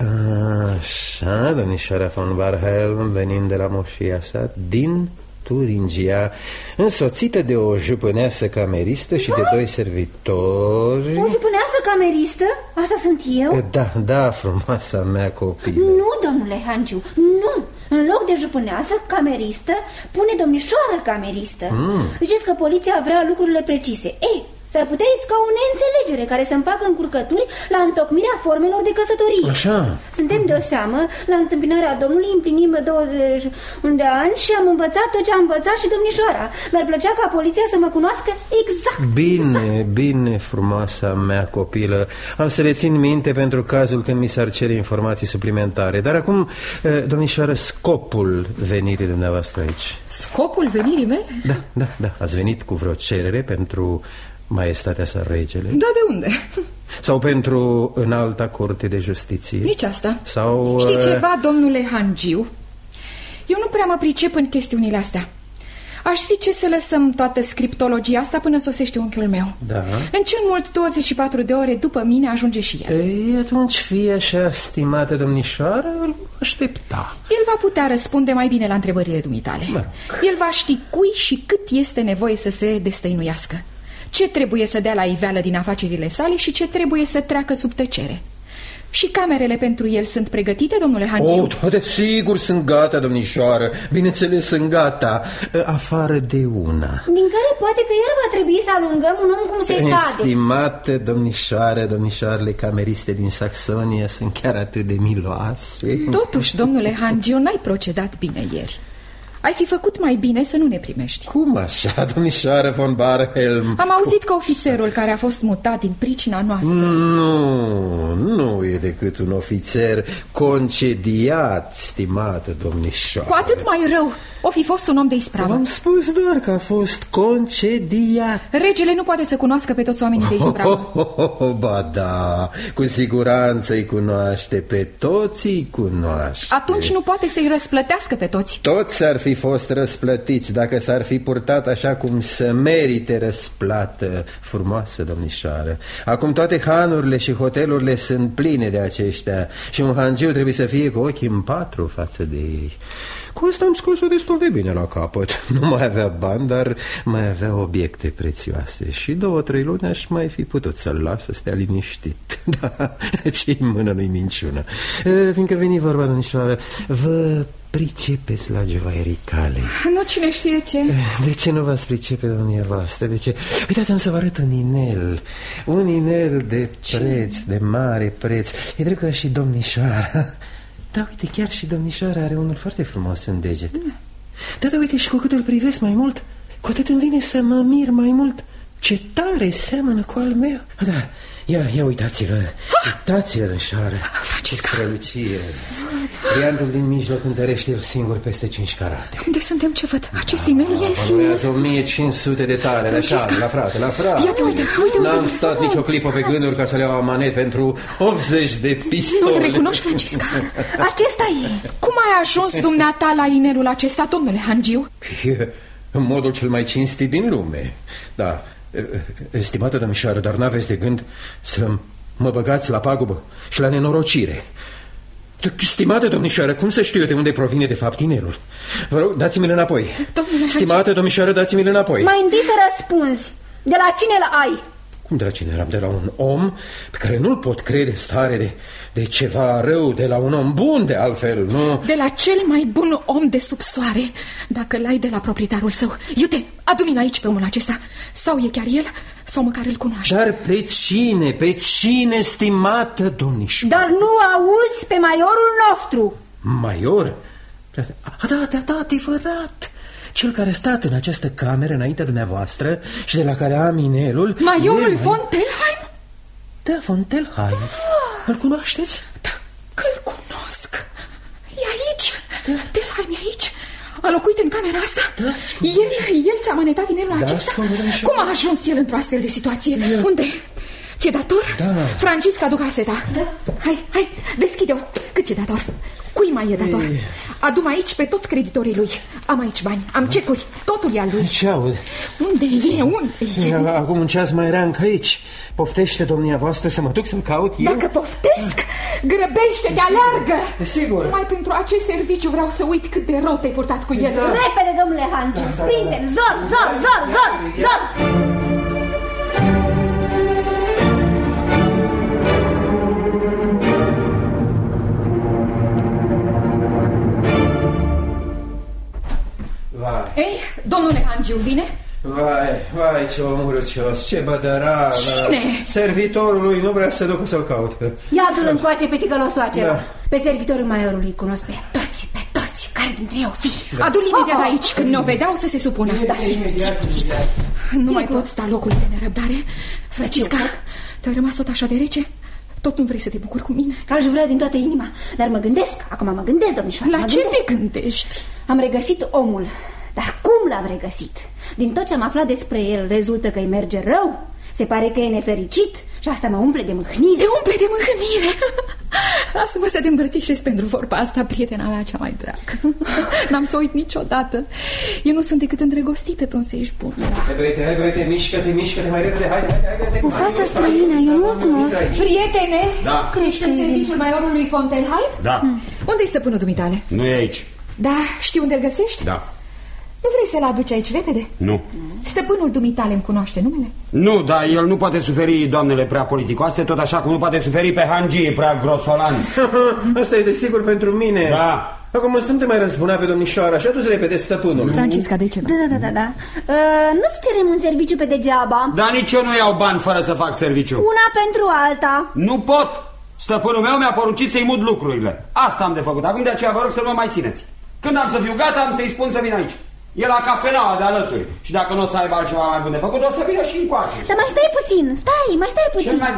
Așa, domnișoara von Barhelm, venind de la moșia sa din Turingia, însoțită de o jupâneasă cameristă și de 2 servitori. O jupâneasă cameristă? Asta sunt eu? Da, frumoasa mea copilă. Nu, domnule Hangiu, nu. În loc de jupâneasă cameristă, pune domnișoară cameristă. Ziceți că poliția vrea lucrurile precise. S-ar putea isca o neînțelegere care să-mi facă încurcături la întocmirea formelor de căsătorie. Așa. Suntem de o seamă, la întâmpinarea Domnului împlinim 20 de ani și am învățat tot ce a învățat și domnișoara. Mi-ar plăcea ca poliția să mă cunoască exact. Bine, frumoasa mea copilă. Am să le țin minte pentru cazul când mi s-ar cere informații suplimentare. Dar acum, domnișoară, scopul venirii dumneavoastră aici. Scopul venirii mele? Da. Ați venit cu vreo cerere pentru maestatea sa regele? Da, de unde? Sau pentru înalta curte de justiție? Nici asta. Sau... Știi ceva, domnule Hangiu? Eu nu prea mă pricep în chestiunile astea. Aș zice să lăsăm toată scriptologia asta până sosește unchiul meu. Da. În cel mult 24 de ore după mine ajunge și el. Atunci fie așa, stimată domnișoară, îl aștepta. El va putea răspunde mai bine la întrebările dumitale. El va ști cui și cât este nevoie să se destăinuiască, ce trebuie să dea la iveală din afacerile sale și ce trebuie să treacă sub tăcere. Și camerele pentru el sunt pregătite, domnule Hangiu? Toate sigur sunt gata, domnișoară. Bineînțeles, sunt gata, afară de una, din care poate că iar va trebui să alungăm un om cum se cade. Estimată domnișoară, domnișoarele cameriste din Saxonia sunt chiar atât de miloase. Totuși, domnule Hangiu, n-ai procedat bine ieri. Ai fi făcut mai bine să nu ne primești. Cum așa, domnișoară von Barhelm? Am auzit că ofițerul care a fost mutat din pricina noastră... Nu e de decât un ofițer concediat, stimată domnișoară. Cu atât mai rău, o fi fost un om de ispravă. Am spus doar că a fost concediat. Regele nu poate să cunoască pe toți oamenii de ispravă. Ba da, cu siguranță îi cunoaște, pe toți îi cunoaște. Atunci nu poate să-i răsplătească pe toți. Toți ar fi fost răsplătiți dacă s-ar fi purtat așa cum să merite răsplată, frumoasă domnișoară. Acum toate hanurile și hotelurile sunt pline de aceștia și un hangiu trebuie să fie cu ochii în patru față de ei. Cu asta am scos-o destul de bine la capăt. Nu mai avea bani, dar mai avea obiecte prețioase. Și 2-3 luni aș mai fi putut să-l las să stea liniștit. Da, ce-i mână nu-i minciună. Fiindcă veni vorba, domnișoară, vă pricepeți la joaiericale? Nu, cine știe ce. De ce nu v-ați pricepe, domnia voastră? De ce? Uitați, am să vă arăt un inel. Un inel de preț, de mare preț. E drept ca și domnișoara. Da, uite, chiar și domnișoara are unul foarte frumos în deget. Da, uite, și cu cât îl privesc mai mult, cu atât îmi vine să mă mir mai mult. Ce tare seamănă cu al meu. Da, ia uitați-vă. Uitați-vă, domnișoară. Francisca. Strălucire. Briantul din mijloc întărește el singur peste 5 carate. Unde suntem? Ce văd? Acest inel e... Valorează 1500 de tare. La frate. Iată, uite. N-am stat nicio clipă pe gânduri ca să le iau amanet pentru 80 de pistole. Nu-l recunoști, Francisca? Acesta e. Cum ai ajuns dumneata la inelul acesta, domnule hangiu? În modul cel mai cinstit din lume. Da, estimată domnișoară, dar n-aveți de gând să mă băgați la pagubă și la nenorocire. Stimată domnișoară, cum să știu eu de unde provine de fapt inelul? Vă rog, dați-mi-l înapoi. Stimată domnișoară, dați-mi-l înapoi. Mai întâi să răspunzi. De la cine îl ai? Cum de la cine eram? De la un om pe care nu-l pot crede stare de ceva rău, de la un om bun de altfel, nu? De la cel mai bun om de sub soare, dacă l-ai de la proprietarul său. Iute, adu-mi-l aici pe omul acesta. Sau e chiar el, sau măcar îl cunoaște. Dar pe cine, stimată domnișoară? Dar nu auzi pe maiorul nostru. Maior? Da, adevărat. Cel care a stat în această cameră înaintea dumneavoastră și de la care am inelul... Maiorul von Telheim? Da, von Telheim. Îl cunoașteți? Da, că-l cunosc. E aici. Telheim e aici. A locuit în camera asta? Da, El ți-a manetat inelul acesta? Cum a ajuns el într-o astfel de situație? Unde? Ți-e dator? Da. Francisca, aduc caseta. Hai, deschide-o. Cât ți-e dator? Cui mai e dator? Adu-mi aici pe toți creditorii lui. Am aici bani, am cecuri, totul e al lui. Ce aud? Unde e? Acum un ceas mai reancă aici. Poftește domnia voastră să mă duc să-l caut eu? Dacă poftesc, grăbește-te, aleargă. Sigur. Numai pentru acest serviciu vreau să uit cât de rău te-ai purtat cu el. Repede, domnule hangiu, sprinte, zor. Ei, domnule hangiu, vine? Vai, ce om urâcios, ce bădăran. Cine? Servitorul lui nu vrea să ducă să-l caut. Ia-tu-l încoace pe ticălosul acela. Da. Pe servitorul maiorului cunosc pe toți. Care dintre ei o fi? Da. Adu-l imediat aici, când ne-o vedea o să se supună. Da, sigur. Nu mai pot sta locul de nerăbdare. Francisca, te-ai rămas tot așa de rece? Tot nu vrei să te bucuri cu mine? Aș vrea din toată inima, dar mă gândesc, domnișoară. La ce te gândești? Am regăsit omul, dar cum l-am regăsit? Din tot ce am aflat despre el rezultă că îi merge rău. Se pare că e nefericit și asta mă umple de mâhnire. Te umple de mâhnire? Lasă-mă să te îmbrățișez pentru vorba asta, prietena mea cea mai dragă. N-am să uit niciodată. Eu nu sunt decât îndrăgostită, tu însă ești bun. Hai, băiete, mișcă-te mai repede. Hai. O față străină, eu nu o cunosc. Prietene, da. Ești în serviciul maiorului von Telheim? Da. Unde-i stăpânul dumitale? Nu e aici. Da, știi unde-l găsești? Da. Nu vrei să-l aduci aici repede? Nu. Stăpânul dumitale îmi cunoaște numele? Nu, dar el nu poate suferi doamnele prea politicoase, tot așa cum nu poate suferi pe hangii prea grosolani. Asta e desigur pentru mine. Da. Acum să nu te mai răzbuna pe domnișoara și adu-ți repede stăpânul. Francisca, de ce nu? Da. Nu-ți cerem un serviciu pe degeaba. Dar nici eu nu iau bani fără să fac serviciu. Una pentru alta. Nu pot. Stăpânul meu mi-a poruncit să-i mut lucrurile. Asta am de făcut. Acum de aceea vă rog să nu mă mai țineți. Când am să fiu gata, am să-i spun să vină aici. E la cafeneaua de alături. Și dacă nu o să aibă altceva mai bun de făcut, o să vină și încoace. Dar mai stai puțin, mai stai puțin.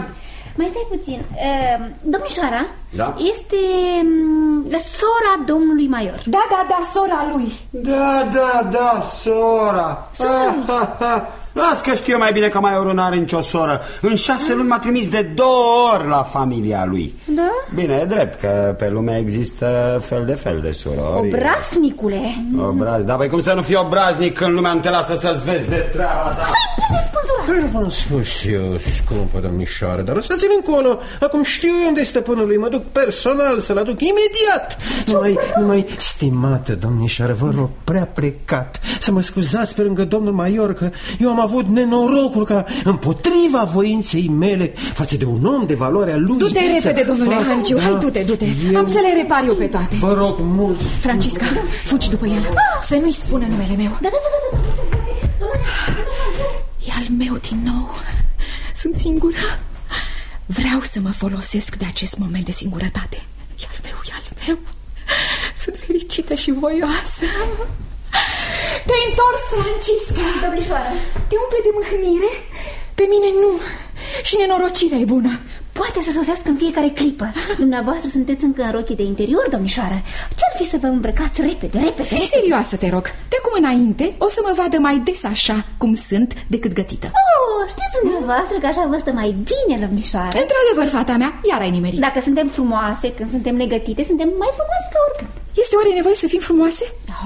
Mai stai puțin. Domnișoara, da? Este sora domnului Maior. Da, sora lui. Da, sora. Las că știu mai bine că Maiorul n-are nicio soră. În 6 luni m-a trimis de 2 ori la familia lui. Da? Bine, e drept că pe lume există fel de surori. Obraznicule. Da, păi cum să nu fii obraznic când lumea nu te lasă să-ți vezi de treaba ta? Stai, pune spânzura. V-am spus eu, scumpă domnișoară, dar lăsați-l încolo. Acum știu unde este stăpânul lui, mă duc personal să-l aduc imediat. Numai, stimată domnișoară, vă rog, prea plecat să mă scuzați pe lângă domnul Maior, că eu am avut nenorocul ca împotriva voinței mele față de un om de valoarea lui. Du-te repede, domnule Hangiu, hai, du-te. Am să le repar eu pe toate. Vă rog mult. Francisca, fugi după el. Să nu-i spună numele meu. Da. E al meu din nou. Sunt singură. Vreau să mă folosesc de acest moment de singurătate. E al meu. Sunt fericită și voioasă. Te-ai întors, Francisca. Domnișoară, te umple de mâhnire? Pe mine nu. Și nenorocirea e bună. Poate să sosească în fiecare clipă. Dumneavoastră sunteți încă în rochii de interior, domnișoară. Ce-ar fi să vă îmbrăcați repede? Fii serioasă, te rog. De acum înainte o să mă vadă mai des așa cum sunt decât gătită. Știți dumneavoastră că așa vă stă mai bine, domnișoară. Într-adevăr, fata mea, iar ai nimerit. Dacă suntem frumoase, când suntem negătite, suntem mai frumoase ca oricând. Este oare nevoie să fim frumoase?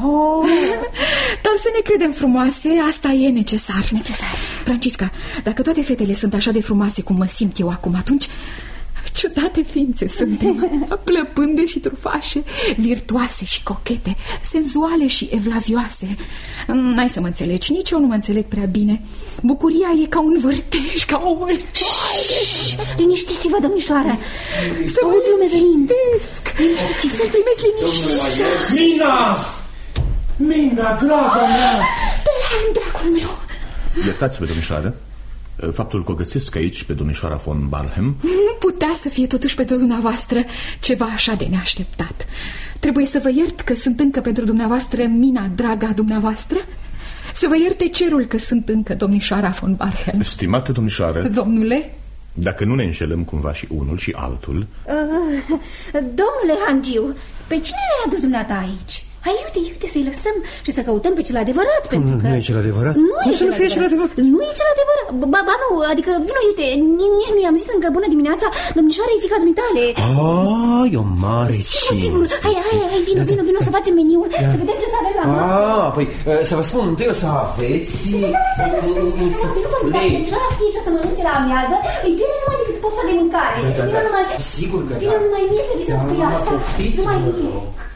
Dar să ne credem frumoase, asta e necesar. Francisca, dacă toate fetele sunt așa de frumoase cum mă simt eu acum, atunci ciudate ființe suntem. Plăpânde și trufașe, virtuoase și cochete, senzuale și evlavioase. N-ai să mă înțelegi, nici eu nu mă înțeleg prea bine. Bucuria e ca un vârtej, ca o vârtoare. Liniștiți-vă, domnișoară. Să vă liniștesc. Să-mi primesc liniște. Mina, draga mea. Dragul meu. Iertați-vă, domnișoară, faptul că o găsesc aici pe domnișoara von Barhelm. Nu putea să fie totuși pentru dumneavoastră ceva așa de neașteptat. Trebuie să vă iert că sunt încă pentru dumneavoastră Mina, draga dumneavoastră. Să vă ierte cerul că sunt încă domnișoara von Barhelm. Stimată domnișoară. Domnule, dacă nu ne înșelăm cumva și unul și altul. Domnule Hangiu, pe cine ne-a adus dumneata aici? Hai, uite, să-i lăsăm și să căutăm pe cel adevărat. Pentru că nu e cel adevărat? Cum să nu fie cel adevărat? Nu e cel adevărat. Ba nu, adică vino, uite, nici nu i-am zis încă bună dimineața domnișoarei fiica dumitale. E o mare Sigur. Hai, vino să facem meniul, să vedem ce să avem la masă. Păi, să vă spun întâi o să aveți... Domnișoara știe ce să mănânce la amiază, îi bine numai decât poftă de mâncare. Sigur că vino numai mie, trebuie să spui asta. Numai mie.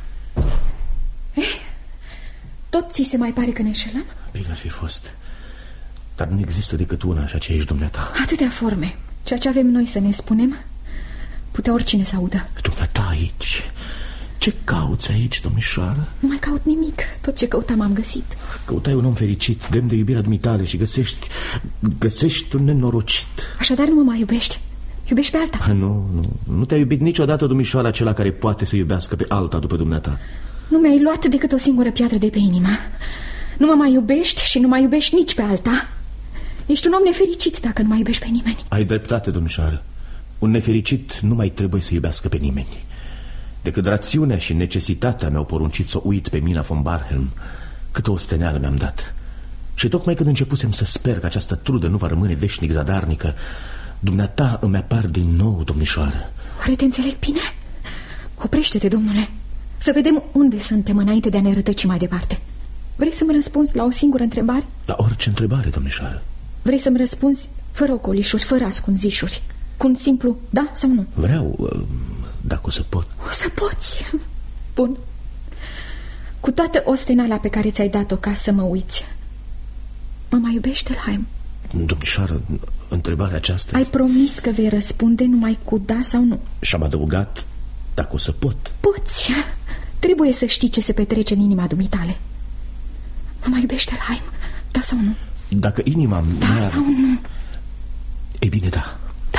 Tot ți se mai pare că ne înșelăm? Bine ar fi fost. Dar nu există decât una, și aceea ești dumneata. Atâtea forme. Ceea ce avem noi să ne spunem, putea oricine să audă. Dumneata aici. Ce cauți aici, domnișoară? Nu mai caut nimic. Tot ce căutam am găsit. Căutai un om fericit, demn de iubirea dumitale, și găsești un nenorocit. Așadar nu mă mai iubești? Iubești pe alta? Nu te-a iubit niciodată domnișoara acela care poate să iubească pe alta după dumneata. Nu mi-ai luat decât o singură piatră de pe inimă. Nu mă mai iubești și nu mai iubești nici pe alta. Ești un om nefericit dacă nu mai iubești pe nimeni. Ai dreptate, domnișoară. Un nefericit nu mai trebuie să iubească pe nimeni. Decât rațiunea și necesitatea mi-au poruncit să o uit pe Mina von Barhelm, câtă osteneală mi-am dat. Și tocmai când începusem să sper că această trudă nu va rămâne veșnic zadarnică, dumneata îmi apar din nou, domnișoară. Oare te înțeleg bine? Oprește-te, domnule. Să vedem unde suntem înainte de a ne rătăci mai departe. Vrei să-mi răspunzi la o singură întrebare? La orice întrebare, domnișoară. Vrei să-mi răspunzi fără ocolișuri, fără ascunzișuri, cu un simplu da sau nu? Vreau, dacă o să pot. O să poți. Bun. Cu toată ostenala pe care ți-ai dat-o ca să mă uiți, mă mai iubești, Elhaim? Domnișoară, întrebarea aceasta ai promis că vei răspunde numai cu da sau nu. Și-am adăugat, dacă o să pot. Poți. Trebuie să știi ce se petrece în inima dumitale. Mă mai iubește, Elhaim? Da sau nu? Dacă inima mea... Da sau nu? Ei bine, da.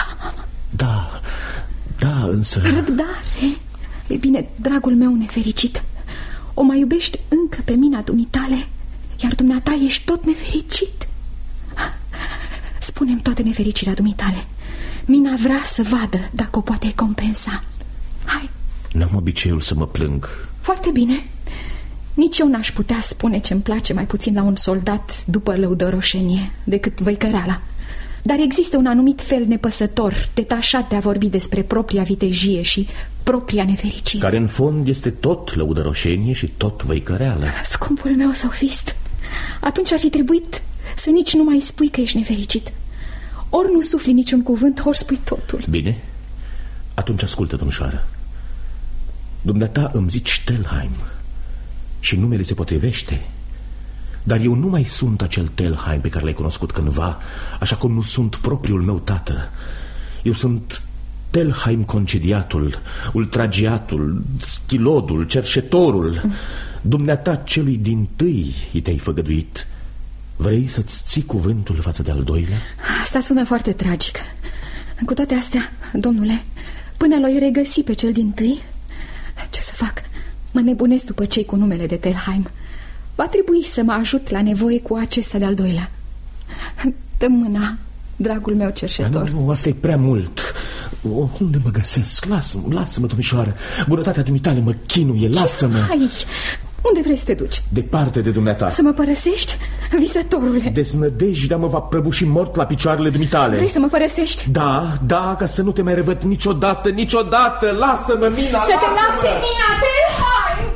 Da, însă... Răbdare. E bine, dragul meu nefericit, o mai iubești încă pe Mina dumitale, iar dumneata ești tot nefericit. Spune-mi toată nefericirea dumitale. Mina vrea să vadă dacă o poate compensa. Hai. N-am obiceiul să mă plâng. Foarte bine. Nici eu n-aș putea spune ce-mi place mai puțin la un soldat după lăudăroșenie decât văicăreala. Dar există un anumit fel nepăsător, detașat de a vorbi despre propria vitejie și propria nefericire, care în fond este tot lăudăroșenie și tot văicăreală. Scumpul meu sofist, atunci ar fi trebuit să nici nu mai spui că ești nefericit. Ori nu sufli niciun cuvânt, ori spui totul. Bine, atunci ascultă, domnișoară. Dumneata îmi zici Telheim și numele se potrivește. Dar eu nu mai sunt acel Telheim pe care l-ai cunoscut cândva, așa cum nu sunt propriul meu tată. Eu sunt Telheim concediatul, ultragiatul, schilodul, cerșetorul. Dumneata celui dintâi i te-ai făgăduit. Vrei să-ți ții cuvântul față de al doilea? Asta sună foarte tragic. Cu toate astea, domnule, până l-ai regăsi pe cel dintâi, ce să fac? Mă nebunesc după cei cu numele de Telheim. Va trebui să mă ajut la nevoie cu acesta de-al doilea. Dă-mi mâna, dragul meu cerșetor. Nu, asta e prea mult. Unde mă găsesc? Lasă-mă, domnișoară. Bunătatea dumitale mă chinuie, lasă-mă. Hai, unde vrei să te duci? Departe de dumneata. Să mă părăsești, visătorule? Deznădejdea mă va prăbuși mort la picioarele dumitale. Vrei să mă părăsești? Da, ca să nu te mai revăd niciodată. Lasă-mă, Mina, să te lase, Mina, Telheim!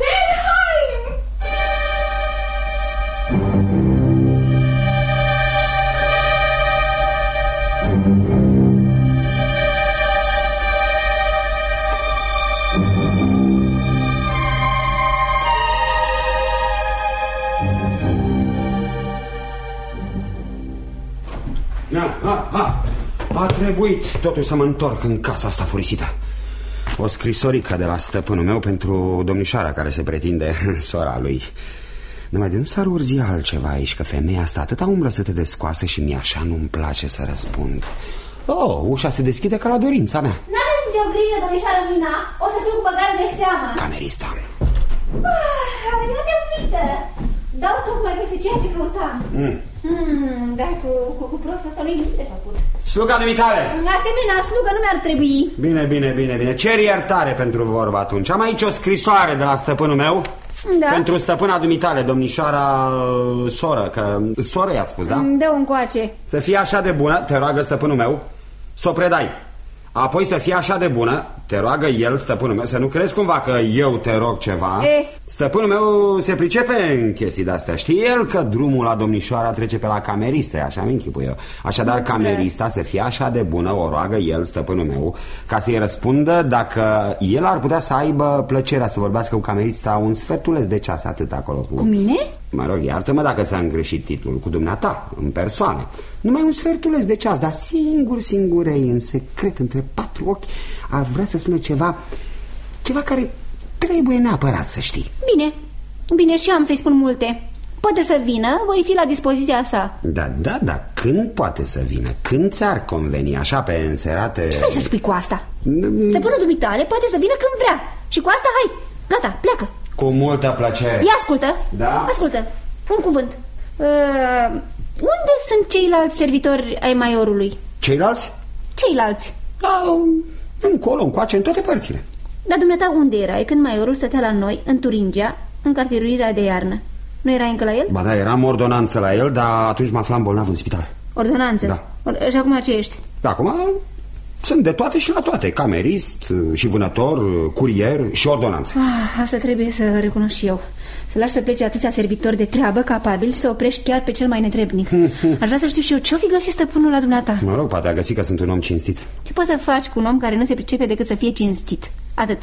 A trebuit totuși să mă întorc în casa asta furisită. O scrisorică de la stăpânul meu pentru domnișoara care se pretinde sora lui. Numai de nu s-ar urzi altceva aici, că femeia asta atâta umblă să te descoasă și mie așa nu-mi place să răspund. Ușa se deschide ca la dorința mea. N-aveți nicio grijă, domnișoară Mina. O să fiu cu băgare de seamă. Camerista. Adevărate uită. Dau tocmai peste ceea ce căutam. Dar cu prostul ăsta nu-i nimic de făcut. Sluga dumitale! Asemenea slugă nu mi-ar trebui. Bine. Cer iertare pentru vorba atunci. Am aici o scrisoare de la stăpânul meu. Da. Pentru stăpâna dumitale, domnișoara soră. Că soră i-ați spus, da? Dă-o încoace. Să fie așa de bună, te roagă stăpânul meu, să o predai. Apoi să fie așa de bună, te roagă el, stăpânul meu. Să nu crezi cumva că eu te rog ceva. Stăpânul meu se pricepe în chestii de-astea. Știe el că drumul la domnișoara trece pe la cameriste, așa mi închipui eu. Așadar camerista să fie așa de bună, o roagă el, stăpânul meu, ca să-i răspundă dacă el ar putea să aibă plăcerea să vorbească cu camerista un sfertuleț de ceas, atât acolo. Cu mine? Mă rog, iartă-mă dacă ți-am greșit titlul, cu dumneata, în persoană. Numai un sfertuleț de ceas, dar singurei, în secret, între patru ochi, ar vrea să spună ceva care trebuie neapărat să știi. Bine, și am să-i spun multe. Poate să vină, voi fi la dispoziția sa. Da, când poate să vină? Când ți-ar conveni, așa pe înserate? Ce vrei să spui cu asta? Stăpânul dumitale poate să vină când vrea. Și cu asta, hai, gata, pleacă. Cu multă plăcere. Ia ascultă. Da? Ascultă, un cuvânt. Unde sunt ceilalți servitori ai maiorului? Ceilalți? Ceilalți. Încolo, încoace, în toate părțile. Dar dumneata unde erai când maiorul stătea la noi, în Turingia, în cartieruirea de iarnă? Nu erai încă la el? Ba da, eram ordonanță la el, dar atunci mă aflam bolnav în spital. Ordonanță? Da. Și acum ce ești? Acum sunt de toate și la toate. Camerist și vânător, curier și ordonanță. Asta trebuie să recunosc și eu. Să lași să plece atâția servitori de treabă capabili și să oprești chiar pe cel mai netrebnic. Aș vrea să știu și eu ce-o fi găsit stăpânul la dumneata. Mă rog, poate a găsit că sunt un om cinstit. Ce poți să faci cu un om care nu se pricepe decât să fie cinstit? Atât.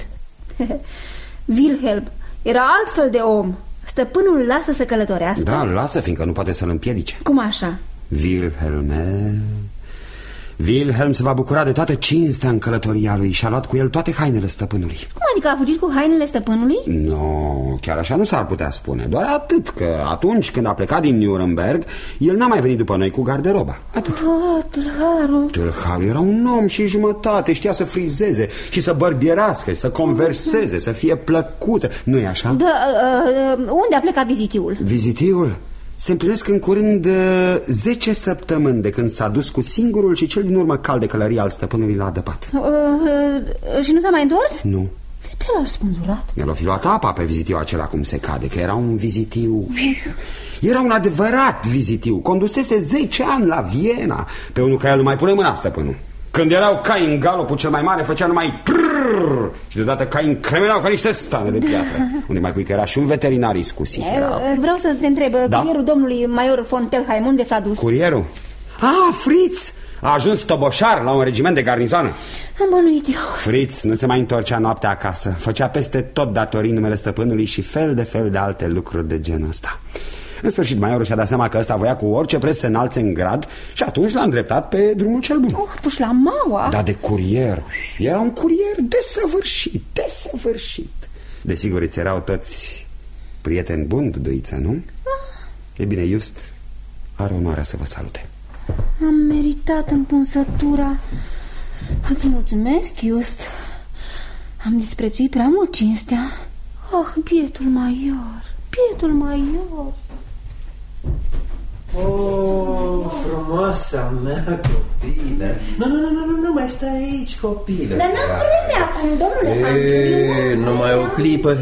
Wilhelm era altfel de om. Stăpânul îl lasă să călătorească? Da, îl lasă, fiindcă nu poate să-l împiedice. Cum așa? Wilhelm se va bucura de toată cinstea în călătoria lui și a luat cu el toate hainele stăpânului. Cum adică a fugit cu hainele stăpânului? Nu, chiar așa nu s-ar putea spune. Doar atât că atunci când a plecat din Nuremberg, el n-a mai venit după noi cu garderoba. Atât. Tâlharul era un om și jumătate. Știa să frizeze și să bărbierească, să converseze, să fie plăcuță. Nu-i așa? Da, unde a plecat vizitiul? Vizitiul? Se împlinesc în curând 10 săptămâni de când s-a dus cu singurul și cel din urmă cal de călărie al stăpânului la adăpat. Și nu s-a mai întors? Nu. Fetele l-a spânzurat. El o fi luat apa pe vizitiu acela cum se cade, că era un vizitiu... Era un adevărat vizitiu. Condusese 10 ani la Viena. Pe unul ca el nu mai pune mâna stăpânul. Când erau cai în galopul cel mai mare, făcea numai trrrr, și deodată cai încremenau ca niște stane de piatră. Unde mai pui că era și un veterinar iscusit. Vreau să te întreb, curierul domnului Major von Telheim, unde s-a dus? Curierul? Fritz! A ajuns toboșar la un regiment de garnizonă. Am bănuit eu. Fritz nu se mai întorcea noaptea acasă. Făcea peste tot datorii numele stăpânului și fel de alte lucruri de genul ăsta. În sfârșit, Majorul și-a dat seama că ăsta voia cu orice preț să înalțe în grad și atunci l-a îndreptat pe drumul cel bun. Puși la maua. Da, de curier. Era un curier desăvârșit. Desigur, îți erau toți prieteni buni, Duduiță, nu? E bine, Just are onoarea să vă salute. Am meritat împunsătura. Îți mulțumesc, Just. Am disprețuit prea mult cinstea. Bietul Major. Frumoasa mea copilă. Nu mai stai aici, copilă. Dar n-am vreme acum, domnule Hangiu. Numai o clipă.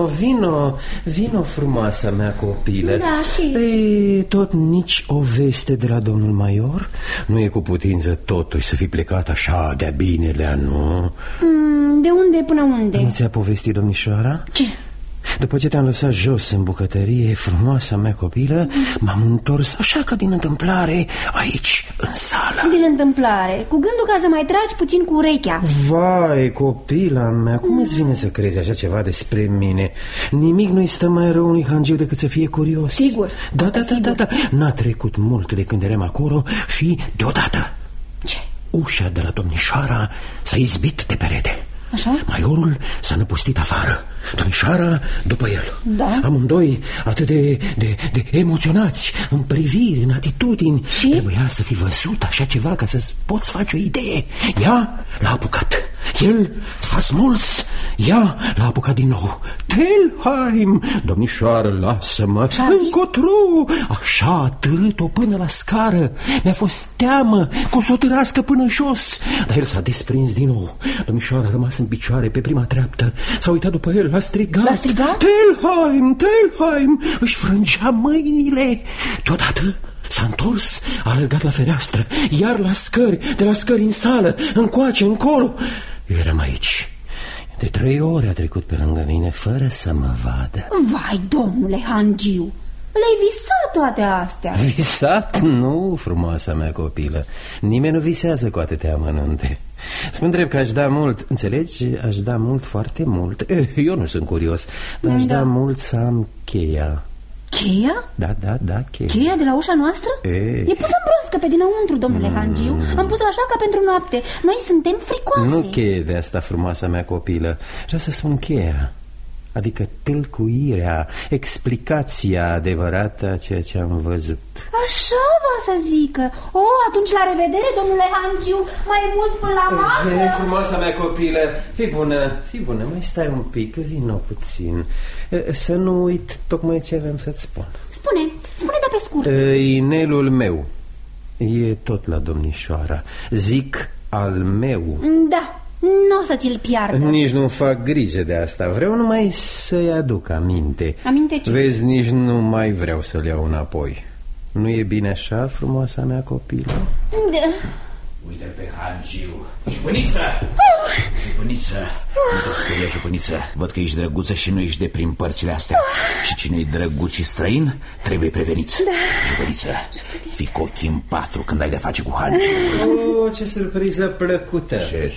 Vino, frumoasa mea copilă. Da, și? Tot nici o veste de la domnul Major? Nu e cu putință totuși să fi plecat așa de-a binelea, nu? De unde până unde? Nu ți-a povestit domnișoara? Ce? După ce te-am lăsat jos în bucătărie, frumoasa mea copilă, m-am întors așa ca din întâmplare aici, în sală. Din întâmplare, cu gândul ca să mai tragi puțin cu urechea. Vai, copila mea, cum îți vine să crezi așa ceva despre mine? Nimic nu-i stă mai rău unui hangiu decât să fie curios. Sigur. Da. N-a trecut mult de când eram acolo și deodată... Ce? Ușa de la domnișoara s-a izbit de perete. Așa? Majorul s-a năpustit afară, domnișoara după el. Da. Amândoi atât de emoționați, în priviri, în atitudini. Și? Trebuia să fi văzut așa ceva ca să-ți poți face o idee. Ea l-a apucat, el s-a smuls, ea l-a apucat din nou. Telheim, domnișoară, lasă-mă. Încotro. Așa a târât-o până la scară. Mi-a fost teamă că o să o târască până jos. Dar el s-a desprins din nou. Domnișoara a rămas în picioare pe prima treaptă. S-a uitat după el, l-a strigat. L-a strigat? Telheim. Își frângea mâinile. Deodată s-a întors, a alergat la fereastră, iar la scări, de la scări în sală, încoace, încolo. Eu eram aici. De 3 ore a trecut pe lângă mine fără să mă vadă. Vai, domnule Hangiu, le-ai visat toate astea? Visat? Nu, frumoasa mea copilă. Nimeni nu visează cu atâtea amănunte. Spun drept că aș da mult, înțelegi? Aș da mult, foarte mult. Eu nu sunt curios, dar aș da mult să am cheia. Cheia? Da, cheia. Cheia de la ușa noastră? E pusă în broască pe dinăuntru, domnule Hangiu. Am pus-o așa ca pentru noapte. Noi suntem fricoase. Nu cheie de asta, frumoasa mea copilă. Vreau să spun cheia, adică tâlcuirea, explicația adevărată a ceea ce am văzut. Așa va să zică. Atunci la revedere, domnule Hangiu. Mai mult până la masă. Frumoasa mea copilă, fii bună, mai stai un pic, vino puțin. Să nu uit tocmai ce aveam să-ți spun. Spune de pe scurt. Inelul meu e tot la domnișoara. Zic al meu. Da, nu o să ți-l piardă. Nici nu fac grijă de asta. Vreau numai să-i aduc aminte. Aminte ce? Vezi, nici nu mai vreau să-l iau înapoi. Nu e bine așa, frumoasa mea copilă? Da. Uite-l pe Hangiu. Jupâniță! Jupâniță! Nu te speria, jupâniță. Văd că ești drăguță și nu ești de prin părțile astea. Și cine e drăguț și străin trebuie prevenit. Jupâniță, fii cu ochii în patru când ai de face cu Hangiu. Ce surpriză plăcută.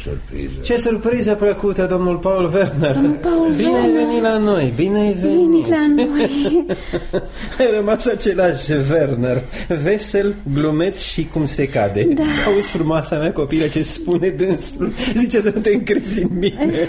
Ce surpriză plăcută, domnul Paul Werner. Bine ai venit la noi, bine ai venit la noi. Ai rămas același Werner, vesel, glumeț și cum se cade. Auzi, frumoasa mea copilă, ce spune dânsul. Zice să nu te încrezi în mine.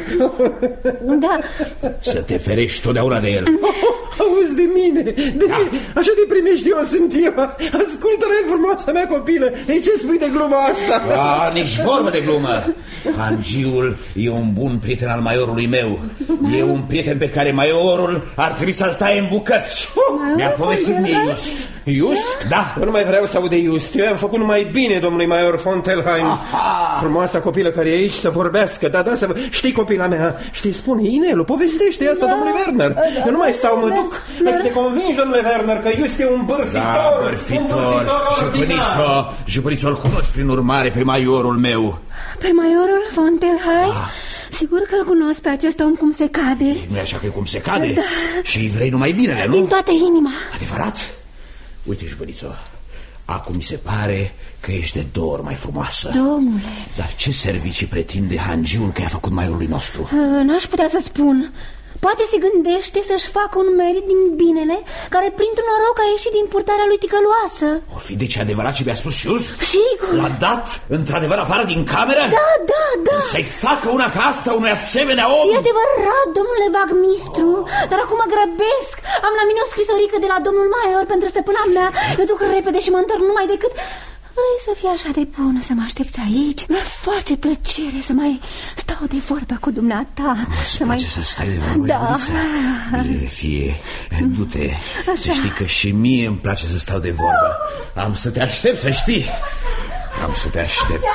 Da. Să te ferești totdeauna de el. Auzi de mine, mine. Așa de primeștios sunt eu. Ascultă-le, frumoasa mea copilă. Ei, ce spui de gluma asta? Nici vorbă de glumă. Hangiul e un bun prieten al maiorului meu. E un prieten pe care maiorul ar trebui să-l taie în bucăți. Mi-a povestit mie Just. Just? Da. Eu nu mai vreau să aud de Just. Eu am făcut numai bine domnului Major Fontelheim. Frumoasa copilă care e aici să vorbească. Da, să... Știi, copila mea, știi, spune, Inelu, povestește asta domnului Werner. Eu nu mai stau, mă duc. Hai să te convingi, domnule Werner, că Just e un bârfitor. Da, bârfitor. Jupănițo, îl cunoști prin urmare pe majorul meu. Pe Majorul Fontelheim? Sigur că îl cunosc pe acest om cum se cade. Nu-i așa că e cum se cade? Da. Și vrei numai binele, nu? Din toată inima. Adevărat? Uite, Jupănițo, acum mi se pare că ești de 2 ori mai frumoasă. Domnule. Dar ce servicii pretinde hangiul că i-a făcut majorului nostru? N-aș putea să spun. Poate se gândește să-și facă un merit din binele care printr-un noroc a ieșit din purtarea lui ticăloasă. O fi deci adevărat ce mi-a spus Just? Sigur. L-a dat într-adevăr afară din cameră? Da. Să-i facă una ca asta unui asemenea om? E adevărat, domnule vagmistru. Dar acum mă grăbesc. Am la mine o scrisorică de la domnul Major pentru stăpâna mea. Eu duc repede și mă întorc numai decât... Vrei să fii așa de bună să mă aștepți aici? Mi-ar face plăcere să mai stau de vorbă cu dumneata. Să mai... să stai de vorbă, da. Fie, du-te. Să știi că și mie îmi place să stau de vorbă. Am să te aștept, să știi. Am să te aștept.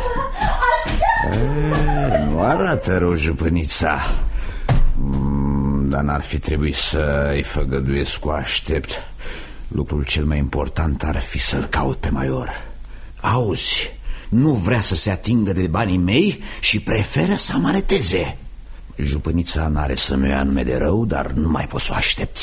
Nu arată rău, jupănița. Dar n-ar fi trebuit să-i făgăduiesc cu aștept. Lucrul cel mai important ar fi să-l caut pe major. Auzi, nu vrea să se atingă de banii mei și preferă să amareteze. Jupănița n-are să-mi ia nume de rău, dar nu mai pot să o aștept.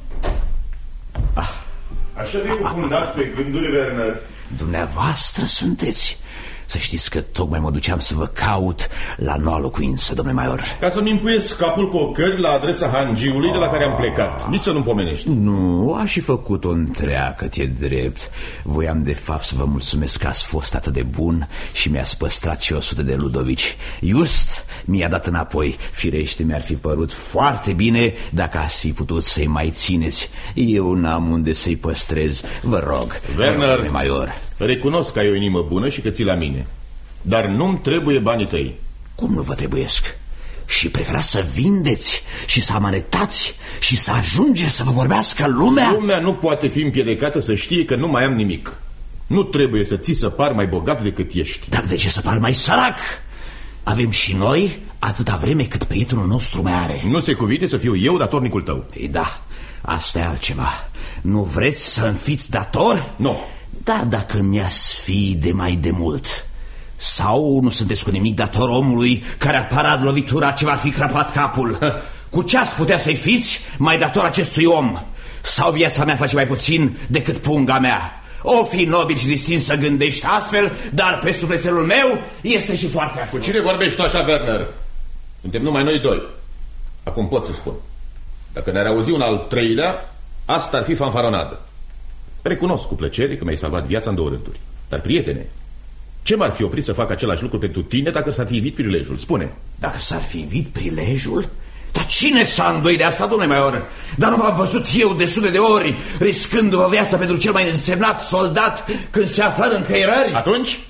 Așa de cufundat pe gânduri, Werner. Dumneavoastră sunteți. Să știți că tocmai mă duceam să vă caut la noua locuință, domnule major. Ca să-mi impuiesc capul cu ocări la adresa hangiului de la care am plecat. Nici să nu-mi pomenești. Nu, aș fi făcut-o întreagă, e drept. Voiam de fapt să vă mulțumesc că ați fost atât de bun și mi-ați păstrat și 100 de ludovici. Just mi-a dat înapoi. Firește, mi-ar fi părut foarte bine dacă ați fi putut să-i mai țineți. Eu n-am unde să-i păstrez. Vă rog, Werner, major. Recunosc că ai o inimă bună și că ții la mine, dar nu-mi trebuie banii tăi. Cum nu vă trebuiesc? Și preferați să vindeți și să amanetați și să ajunge să vă vorbească lumea? Lumea nu poate fi împiedicată să știe că nu mai am nimic. Nu trebuie să ții să par mai bogat decât ești. Dar de ce să par mai sărac? Avem și noi atâta vreme cât prietenul nostru mai are. Nu se cuvine să fiu eu datornicul tău. Ei da, asta e altceva. Nu vreți să-mi fiți dator? Nu. Dar dacă mi-ați fi de mai de mult. Sau nu sunteți cu nimic dator omului care a parat lovitura ce v-ar fi crăpat capul? Cu ce ați putea să-i fiți mai dator acestui om? Sau viața mea face mai puțin decât punga mea? O fi nobil și distins să gândești astfel, dar pe sufletelul meu este și foarte acolo. Cu cine vorbești tu așa, Werner? Suntem numai noi doi. Acum pot să spun. Dacă ne-ar auzi un al treilea, asta ar fi fanfaronadă. Recunosc cu plăcere că mi-ai salvat viața în 2 rânduri. Dar, prietene, ce m-ar fi oprit să fac același lucru pentru tine dacă s-ar fi ivit prilejul? Spune. Dacă s-ar fi ivit prilejul? Dar cine s-a îndoit de asta, domnule major? Dar nu v-am văzut eu de sute de ori riscându-vă viața pentru cel mai însemnat soldat când se afla în căierări? Atunci?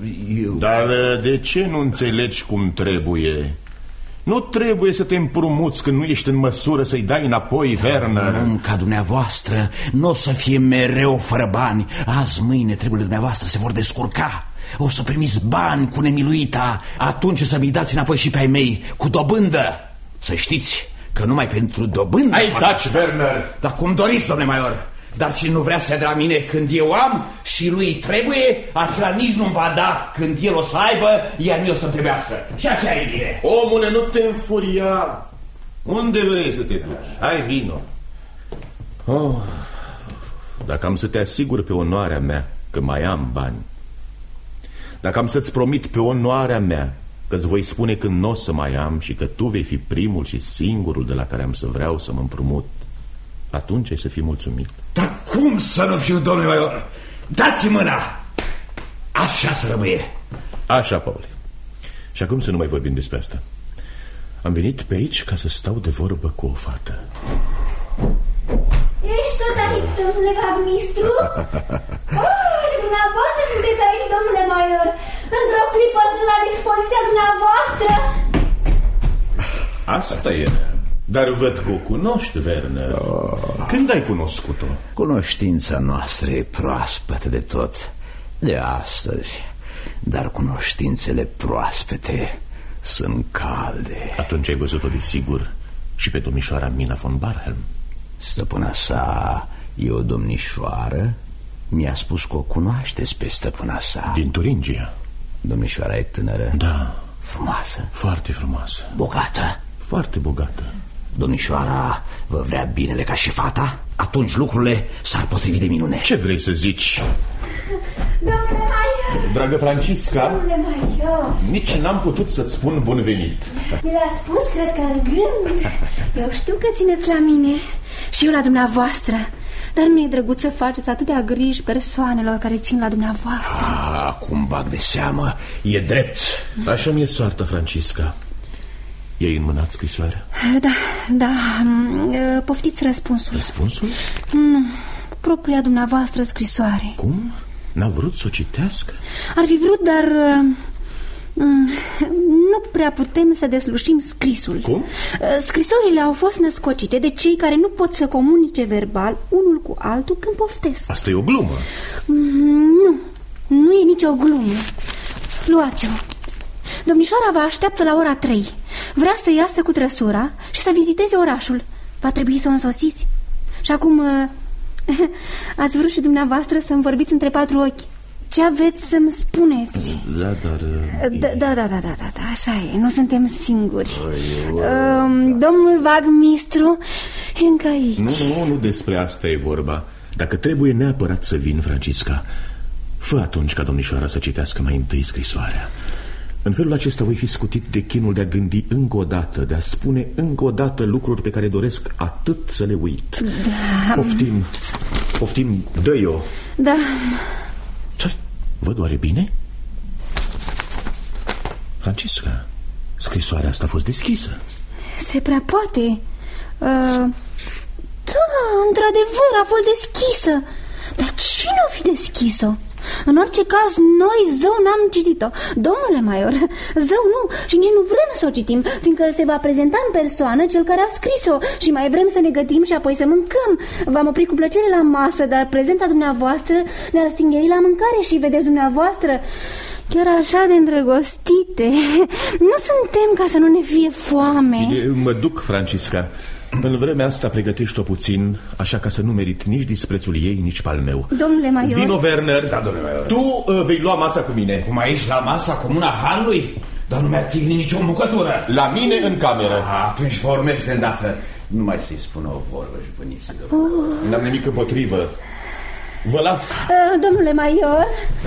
Dar de ce nu înțelegi cum trebuie? Nu trebuie să te împrumuți când nu ești în măsură să-i dai înapoi, Werner. Un om ca dumneavoastră nu o să fie mereu fără bani. Azi, mâine, treburile dumneavoastră se vor descurca. O să primiți bani cu nemiluita. Atunci o să mi dați înapoi și pe ai mei, cu dobândă. Să știți că numai pentru dobândă... Ai taci, Werner! Dar cum doriți, domnule major. Dar cine nu vrea să ia de la mine când eu am și lui trebuie, acela nici nu-mi va da când el o să aibă, iar mie o să-mi trebuiască. Și așa e bine. Omule, nu te înfuria. Unde vrei să te duci? Hai, vino. Dacă am să te asigur pe onoarea mea că mai am bani, dacă am să-ți promit pe onoarea mea că-ți voi spune când nu o să mai am și că tu vei fi primul și singurul de la care am să vreau să mă împrumut, atunci ai să fii mulțumit. Dar cum să nu fiu, domnule major? Dați mâna! Așa să rămâie. Așa, Paul. Și acum să nu mai vorbim despre asta. Am venit pe aici ca să stau de vorbă cu o fată. Ești tot aici, domnule vagmistru? Și dumneavoastră sunteți aici, domnule major. Într-o clipă sunt la dispoziția dumneavoastră. Asta e. Dar văd că o cunoști, Werner. Când ai cunoscut-o? Cunoștința noastră e proaspătă de tot, de astăzi. Dar cunoștințele proaspete sunt calde. Atunci ai văzut-o de sigur și pe domnișoara Mina von Barhelm. Stăpâna sa e o domnișoară. Mi-a spus că o cunoașteți pe stăpâna sa. Din Turingia. Domnișoara e tânără? Da. Frumoasă? Foarte frumoasă. Bogată? Foarte bogată. Domnișoara vă vrea binele ca și fata? Atunci lucrurile s-ar potrivi de minune. Ce vrei să zici? Domnule Maior! Dragă Francisca, Domnule Maior! nici n-am putut să-ți spun bun venit. Mi l-ați spus, cred că în gând. Eu știu că țineți la mine și eu la dumneavoastră. Dar mi-e drăguț să faceți atâtea griji persoanelor care țin la dumneavoastră. Acum bag de seamă, e drept. Așa mi-e soarta, Francisca. I-ai înmânat scrisoarea? Da, poftiți răspunsul. Răspunsul? Nu, propria dumneavoastră scrisoare. Cum? N-a vrut să o citească? Ar fi vrut, dar nu prea putem să deslușim scrisul. Cum? Scrisorile au fost născocite de cei care nu pot să comunice verbal unul cu altul când poftesc. Asta e o glumă. Nu e nicio glumă. Luați-o. Domnișoara vă așteaptă la ora 3. Vrea să iasă cu trăsura și să viziteze orașul. Va trebui să o însoțiți. Și acum ați vrut și dumneavoastră să-mi vorbiți între patru ochi. Ce aveți să-mi spuneți? Da, dar... Da, așa e, nu suntem singuri. Domnul Vagmistru e încă aici. Nu despre asta e vorba. Dacă trebuie neapărat să vin, Francisca, fă atunci ca domnișoara să citească mai întâi scrisoarea. În felul acesta voi fi scutit de chinul de a gândi încă o dată, de a spune încă o dată lucruri pe care doresc atât să le uit. Da. Poftim, dă-i-o. Da. Văd oare bine? Francisca, scrisoarea asta a fost deschisă. Se prea poate. Da, într-adevăr a fost deschisă. Dar cine o fi deschis-o? În orice caz, noi, zău, n-am citit-o. Domnule Maior, zău nu, și nici nu vrem să o citim, fiindcă se va prezenta în persoană cel care a scris-o și mai vrem să ne gătim și apoi să mâncăm. V-am oprit cu plăcere la masă, dar prezența dumneavoastră ne-ar stingheri la mâncare și vedeți dumneavoastră, chiar așa de îndrăgostite. Nu suntem ca să nu ne fie foame. Mă duc, Francisca. În vremea asta pregătești-o puțin, așa ca să nu merit nici disprețul ei, nici al meu. Domnule Maior. Vino, Werner. Da, domnule Maior. Tu vei lua masa cu mine. Cum aici la masa comuna Hanului? Dar nu mi-ar tigni nicio bucătură. La mine în cameră. Atunci vă urmez de îndată. Nu mai să-i spună o vorbă, jupâniță. N-am nimic împotrivă. Vă las. Domnule Maior.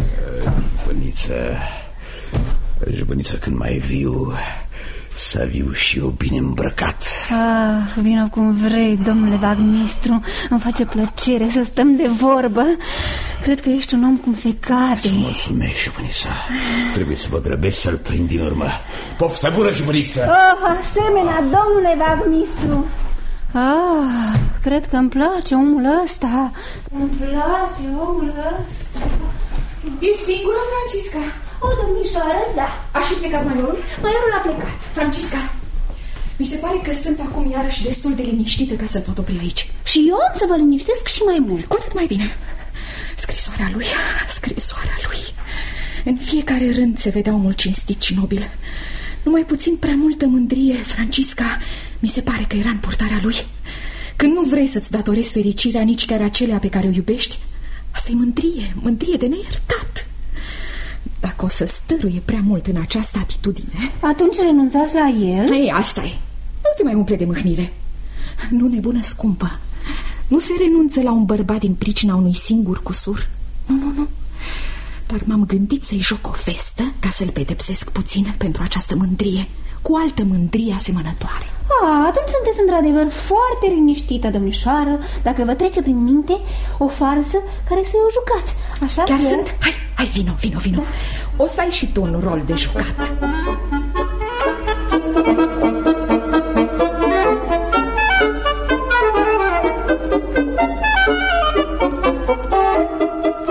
Jupâniță, când mai viu, să viu și eu bine îmbrăcat. Vină cum vrei, domnule Vagmistru. Îmi face plăcere să stăm de vorbă. Cred că ești un om cum se cade. Îți mulțumesc, jupâniță. Trebuie să mă grăbesc să-l prind din urmă. Poftă bună, jupâniță. Asemenea, domnule Vagmistru. Cred că îmi place omul ăsta. Îmi place omul ăsta. Ești singură, Francisca? O, domnișoară, da. A și plecat Maiorul? Maiorul a plecat. Francisca, mi se pare că sunt acum iarăși destul de liniștită ca să pot opri aici. Și eu am să vă liniștesc și mai mult. Cu atât mai bine. Scrisoarea lui. În fiecare rând se vedea omul cinstit și nobil. Numai puțin prea multă mândrie, Francisca, mi se pare că era în purtarea lui. Când nu vrei să-ți datorezi fericirea nici chiar acelea pe care o iubești, asta e mândrie de neiertat. Dacă o să stăruie prea mult în această atitudine, atunci renunțați la el? Ei, asta e. Nu te mai umple de mâhnire. Nu, nebună scumpă. Nu se renunță la un bărbat din pricina unui singur cusur. Nu. Dar m-am gândit să-i joc o festă ca să-l pedepsesc puțin pentru această mândrie, cu altă mândrie asemănătoare. Atunci sunteți într-adevăr foarte liniștită, domnișoară, dacă vă trece prin minte o farsă care să o jucați. Așa chiar că... sunt? Hai, vino. Da. O să ai și tu un rol de jucat.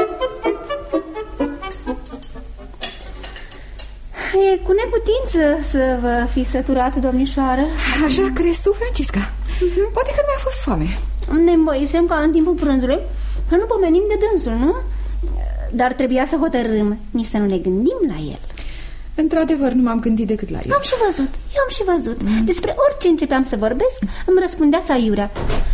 E cu neputință să vă fi săturat, domnișoară. Așa crezi tu, Francisca? Poate că mi-a fost foame. Ne învoisem ca în timpul prânzului că nu pomenim de dânsul, nu? Dar trebuia să hotărâm, nici să nu ne gândim la el. Într-adevăr, nu m-am gândit decât la el. Eu am și văzut. Despre orice începeam să vorbesc, îmi răspundeați aiurea.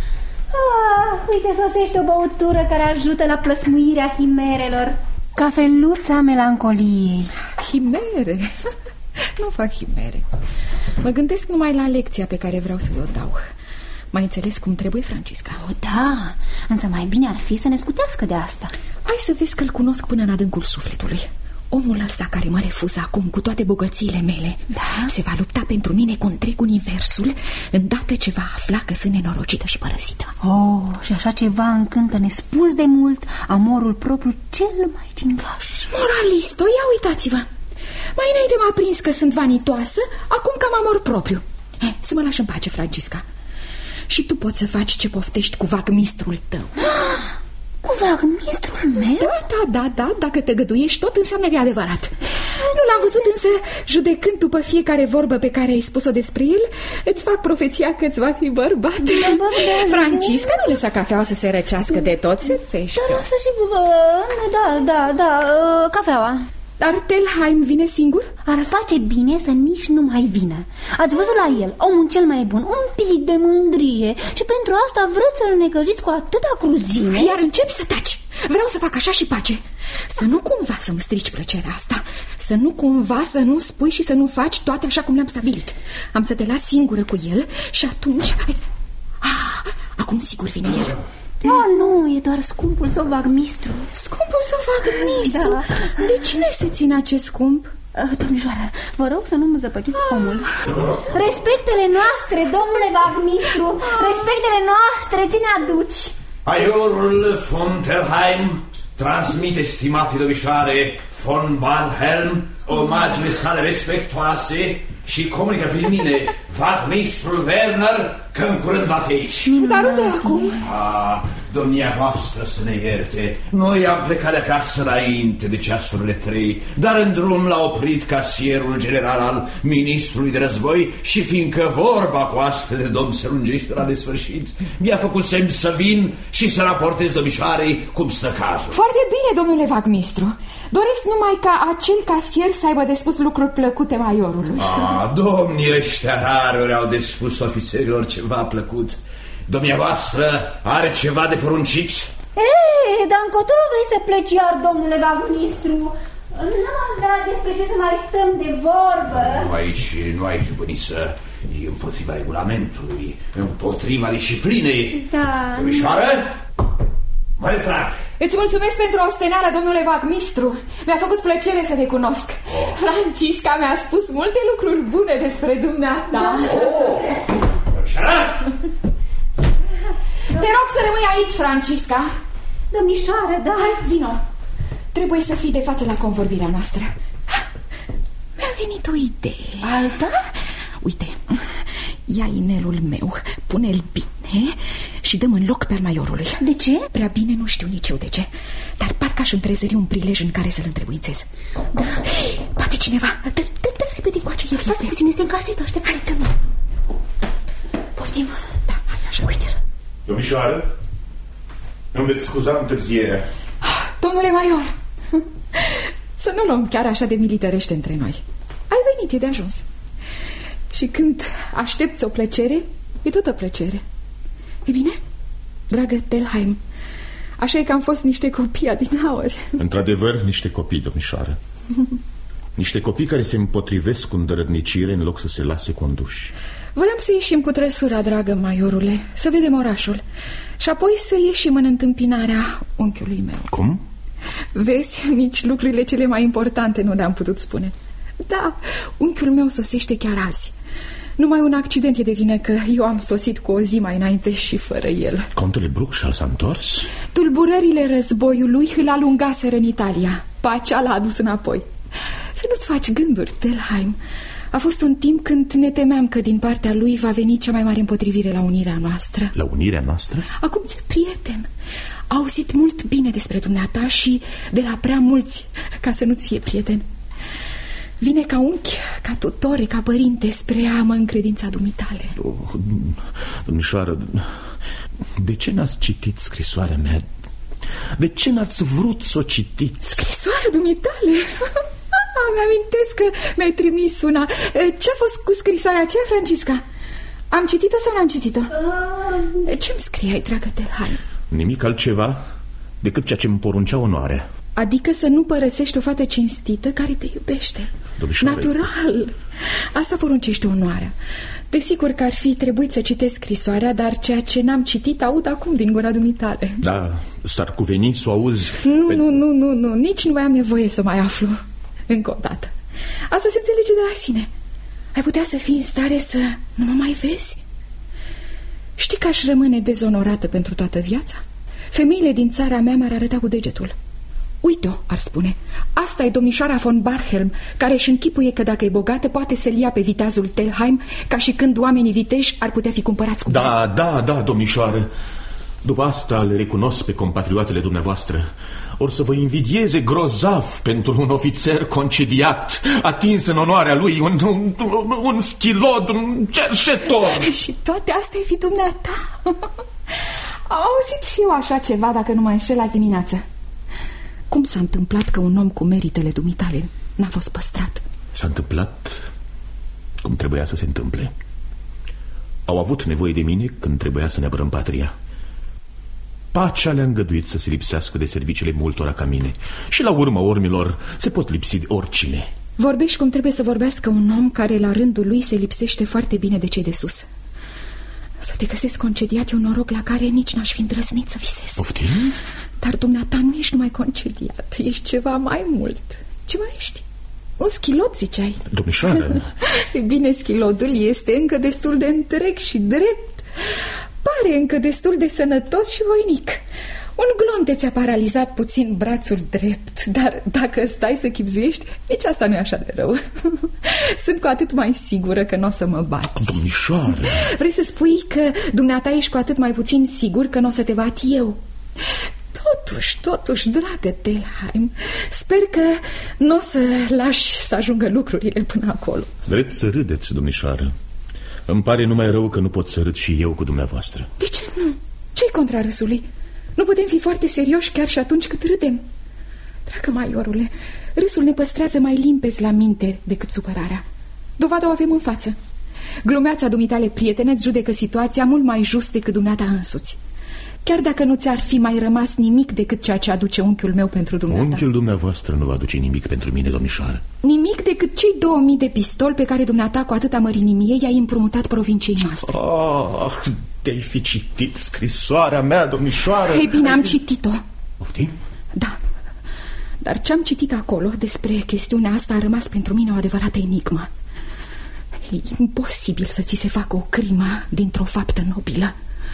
Uite, sosește o băutură care ajută la plăsmuirea himerelor. Cafeluța melancoliei. Himere? Nu fac himere. Mă gândesc numai la lecția pe care vreau să o dau. M-ai înțeles cum trebuie, Francisca? O, da, însă mai bine ar fi să ne scutească de asta. Hai să vezi că-l cunosc până în adâncul sufletului. Omul ăsta care mă refuză acum cu toate bogățiile mele, se va lupta pentru mine cu întreg universul îndată ce va afla că sunt nenorocită și părăsită. Și așa ceva încântă nespus de mult amorul propriu cel mai cingaș. Moralisto, ia uitați-vă. Mai înainte m-a prins că sunt vanitoasă, acum că am amor propriu. Să mă lași în pace, Francisca. Și tu poți să faci ce poftești cu vagmistrul tău. Cu vagmistrul meu? Da, dacă te găduiești, tot înseamnă că e adevărat. Nu l-am văzut, însă, judecând după fiecare vorbă pe care ai spus-o despre el, îți fac profeția că îți va fi bărbat. Francisca, nu lăsa cafeaua să se răcească de tot, se fește. Dar asta și... Da, cafeaua. Dar Telheim vine singur? Ar face bine să nici nu mai vină. Ați văzut la el, omul cel mai bun, un pic de mândrie. Și pentru asta vreți să-l necăjiți cu atâta cruzime? Iar încep să taci. Vreau să fac așa și pace. Să nu cumva să-mi strici plăcerea asta. Să nu cumva să nu spui și să nu faci toate așa cum le-am stabilit. Am să te las singură cu el și atunci... Acum sigur vine el. Nu, e doar scumpul său vagmistru. Scumpul său vagmistru? Da. De cine se ține acest scump? Domnișoară, vă rog să nu mă zăpătiți omul. Respectele noastre, domnule vagmistru. Respectele noastre, ce ne aduci? Aiorul von Telheim transmite, stimate domnișoare von Barnhelm, omagiile sale respectoase și comunică prin mine vagmistrul Werner că în curând va fi aici. Dar unde acum? Domnia voastră să ne ierte. Noi am plecat de acasă înainte de ceasurile 3, dar în drum l-a oprit casierul general al ministrului de război și fiindcă vorba cu astfel de domn se lungește la nesfârșit, mi-a făcut semn să vin și să raportez domnișoarei cum stă cazul. Foarte bine, domnule vagmistru. Doresc numai ca acel casier să aibă de spus lucruri plăcute maiorului. Domnii ăștia raruri au de spus ofițerilor ceva plăcut. Domnia voastră are ceva de poruncit? Dar încotro vrei să pleci iar, domnule vagmistru? Nu am vrea despre ce să mai stăm de vorbă. Nu aici, buniță. E împotriva regulamentului, împotriva disciplinei. Da. Domnișoară, mă retrag. Îți mulțumesc pentru osteneală, domnule vagmistru. Mi-a făcut plăcere să te cunosc. Francisca mi-a spus multe lucruri bune despre dumneata. Domnișoară! Te rog să rămâi aici, Francisca. Domnișoară, da. Hai, vino. Trebuie să fii de față la convorbirea noastră. Mi-a venit o idee. Alta? Uite, ia inelul meu, pune-l bine și dăm în loc pe maiorului. De ce? Prea bine nu știu nici eu de ce, dar parcă aș întrezări un prilej în care să-l întrebuințez. Da. Poate cineva. Dă repede încoace. Stați puțin, este în casetă, aștept. Hai, dă-mi. Poftim. Da, hai așa, uite-l. Domnișoară, îmi veți scuza întârzierea. Domnule maior, să nu luăm chiar așa de militărește între noi. Ai venit, e de ajuns. Și când aștepți o plăcere, e tot o plăcere. E bine, dragă Telheim, așa e că am fost niște copii adinaori. Într-adevăr, niște copii, domnișoară. Niște copii care se împotrivesc cu îndărătnicire în loc să se lase conduși. Voiam să ieșim cu trăsura, dragă maiorule, să vedem orașul și apoi să ieșim în întâmpinarea unchiului meu. Cum? Vezi, nici lucrurile cele mai importante nu le-am putut spune. Da, unchiul meu sosește chiar azi. Numai un accident e de vină că eu am sosit cu o zi mai înainte și fără el. Contele Bruckschall s-a întors? Tulburările războiului îl alungaseră în Italia. Pacea l-a adus înapoi. Să nu-ți faci gânduri, Telheim. A fost un timp când ne temeam că din partea lui va veni cea mai mare împotrivire la unirea noastră. La unirea noastră? Acum ți-e prieten. A auzit mult bine despre dumneata și de la prea mulți ca să nu-ți fie prieten. Vine ca unchi, ca tutore, ca părinte spre a mă încredința dumitale. Domnișoară, de ce n-ați citit scrisoarea mea? De ce n-ați vrut să o citiți? Scrisoarea dumitale? Mi-amintesc că mi-ai trimis una. Ce-a fost cu scrisoarea aceea, Francisca? Am citit-o sau n-am citit-o? Ce-mi scriai, dragă Telhaim? Nimic altceva decât ceea ce îmi poruncea onoarea. Adică să nu părăsești o fată cinstită care te iubește. Domnișoare... Natural. Asta poruncește onoarea. Desigur că ar fi trebuit să citesc scrisoarea, dar ceea ce n-am citit aud acum din gura dumitale. Da, s-ar cuveni să o auzi. Nu, nici nu mai am nevoie să mai aflu. Încă o dată. Asta se înțelege de la sine. Ai putea să fii în stare să nu mă mai vezi? Știi că aș rămâne dezonorată pentru toată viața? Femeile din țara mea m-ar arăta cu degetul. Uite-o, ar spune. Asta e domnișoara von Barhelm, care își închipuie că dacă e bogată poate să-l ia pe viteazul Telhaim, ca și când oamenii viteji ar putea fi cumpărați cu bani. Da, domnișoară. După asta le recunosc pe compatriotele dumneavoastră. Or să vă invidieze grozav pentru un ofițer concediat, atins în onoarea lui, un schilod, un cerșetor. Și toate astea e fi dumneata. Am auzit și eu așa ceva, dacă nu mă înșel, azi dimineață. Cum s-a întâmplat că un om cu meritele dumitale n-a fost păstrat? S-a întâmplat cum trebuia să se întâmple. Au avut nevoie de mine când trebuia să ne apărăm patria. Pacea le-a îngăduit să se lipsească de serviciile multora ca mine. Și la urma urmelor se pot lipsi de oricine. Vorbești cum trebuie să vorbească un om care la rândul lui se lipsește foarte bine de cei de sus. Să te găsesc concediat e un noroc la care nici n-aș fi îndrăznit să visez. Poftim? Dar dumneata nu ești numai concediat, ești ceva mai mult. Ce mai ești? Un schilot, ziceai. Domnișoară. Bine, schilodul este încă destul de întreg și drept. Pare încă destul de sănătos și voinic. Un glonte ți-a paralizat puțin brațul drept, dar dacă stai să chibzuiești, nici asta nu e așa de rău. Sunt cu atât mai sigură că nu o să mă bați. Domnișoară. Vrei să spui că dumneata ești cu atât mai puțin sigur că nu o să te bat eu? Totuși, dragă Telhaim, sper că nu o să lași să ajungă lucrurile până acolo. Vreți să râdeți, domnișoară? Îmi pare numai rău că nu pot să râd și eu cu dumneavoastră. De ce nu? Ce-i contra râsului? Nu putem fi foarte serioși chiar și atunci când râdem. Dragă maiorule, râsul ne păstrează mai limpezi la minte decât supărarea. Dovada o avem în față. Glumeața dumitale prietene îți judecă situația mult mai just decât dumneata însuți. Chiar dacă nu ți-ar fi mai rămas nimic decât ceea ce aduce unchiul meu pentru dumneata. Unchiul dumneavoastră nu va aduce nimic pentru mine, domnișoară. Nimic decât cei 2000 de pistoli pe care dumneata cu atâta mărinimie i-ai împrumutat provinciei noastre. Te-ai fi citit scrisoarea mea, domnișoară? Ei bine, am citit-o. Poftim? Da, dar ce-am citit acolo despre chestiunea asta a rămas pentru mine o adevărată enigmă. E imposibil să ți se facă o crimă dintr-o faptă nobilă.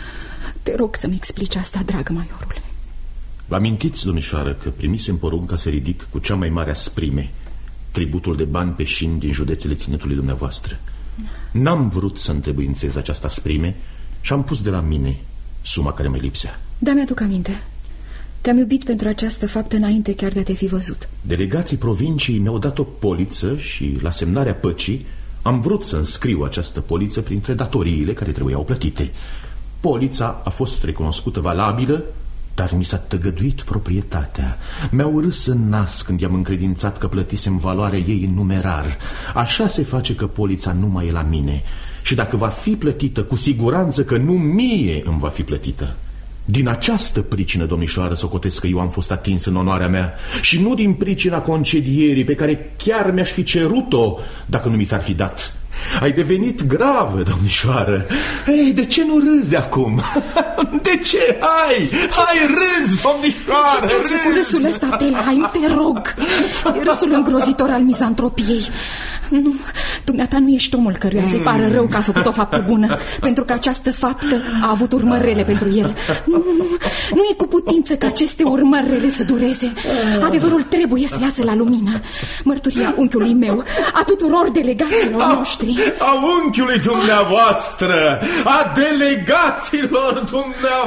Te rog să-mi explici asta, dragă maiorule. Vă amintiți, domnișoară, că primisem porunca să ridic cu cea mai mare asprime tributul de bani pe șin din județele ținutului dumneavoastră. N-am vrut să întrebuințez această asprime și am pus de la mine suma care mai lipsea. Da, mi-aduc aminte. Te-am iubit pentru această faptă înainte chiar de a te fi văzut. Delegații provinciei mi-au dat o poliță și la semnarea păcii am vrut să înscriu această poliță printre datoriile care trebuiau plătite. Polița a fost recunoscută valabilă, dar mi s-a tăgăduit proprietatea. Mi-au râs în nas când i-am încredințat că plătisem valoarea ei în numerar. Așa se face că polița nu mai e la mine. Și dacă va fi plătită, cu siguranță că nu mie îmi va fi plătită. Din această pricină, domnișoară, socotesc că eu am fost atins în onoarea mea și nu din pricina concedierii pe care chiar mi-aș fi cerut-o dacă nu mi s-ar fi dat. Ai devenit gravă, domnișoară. Ei, de ce nu râzi acum? De ce? Hai, râzi, domnișoară, râzi! Ce cu râsul ăsta, Telhaim, te rog? E râsul îngrozitor al mizantropiei. Nu, dumneata nu ești omul căruia să-i pară rău că a făcut o faptă bună, pentru că această faptă a avut urmări rele pentru el. Nu e cu putință că aceste urmări rele să dureze. Adevărul trebuie să iasă la lumină. Mărturia unchiului meu, a tuturor delegaților noștri. A unchiului dumneavoastră, a delegaților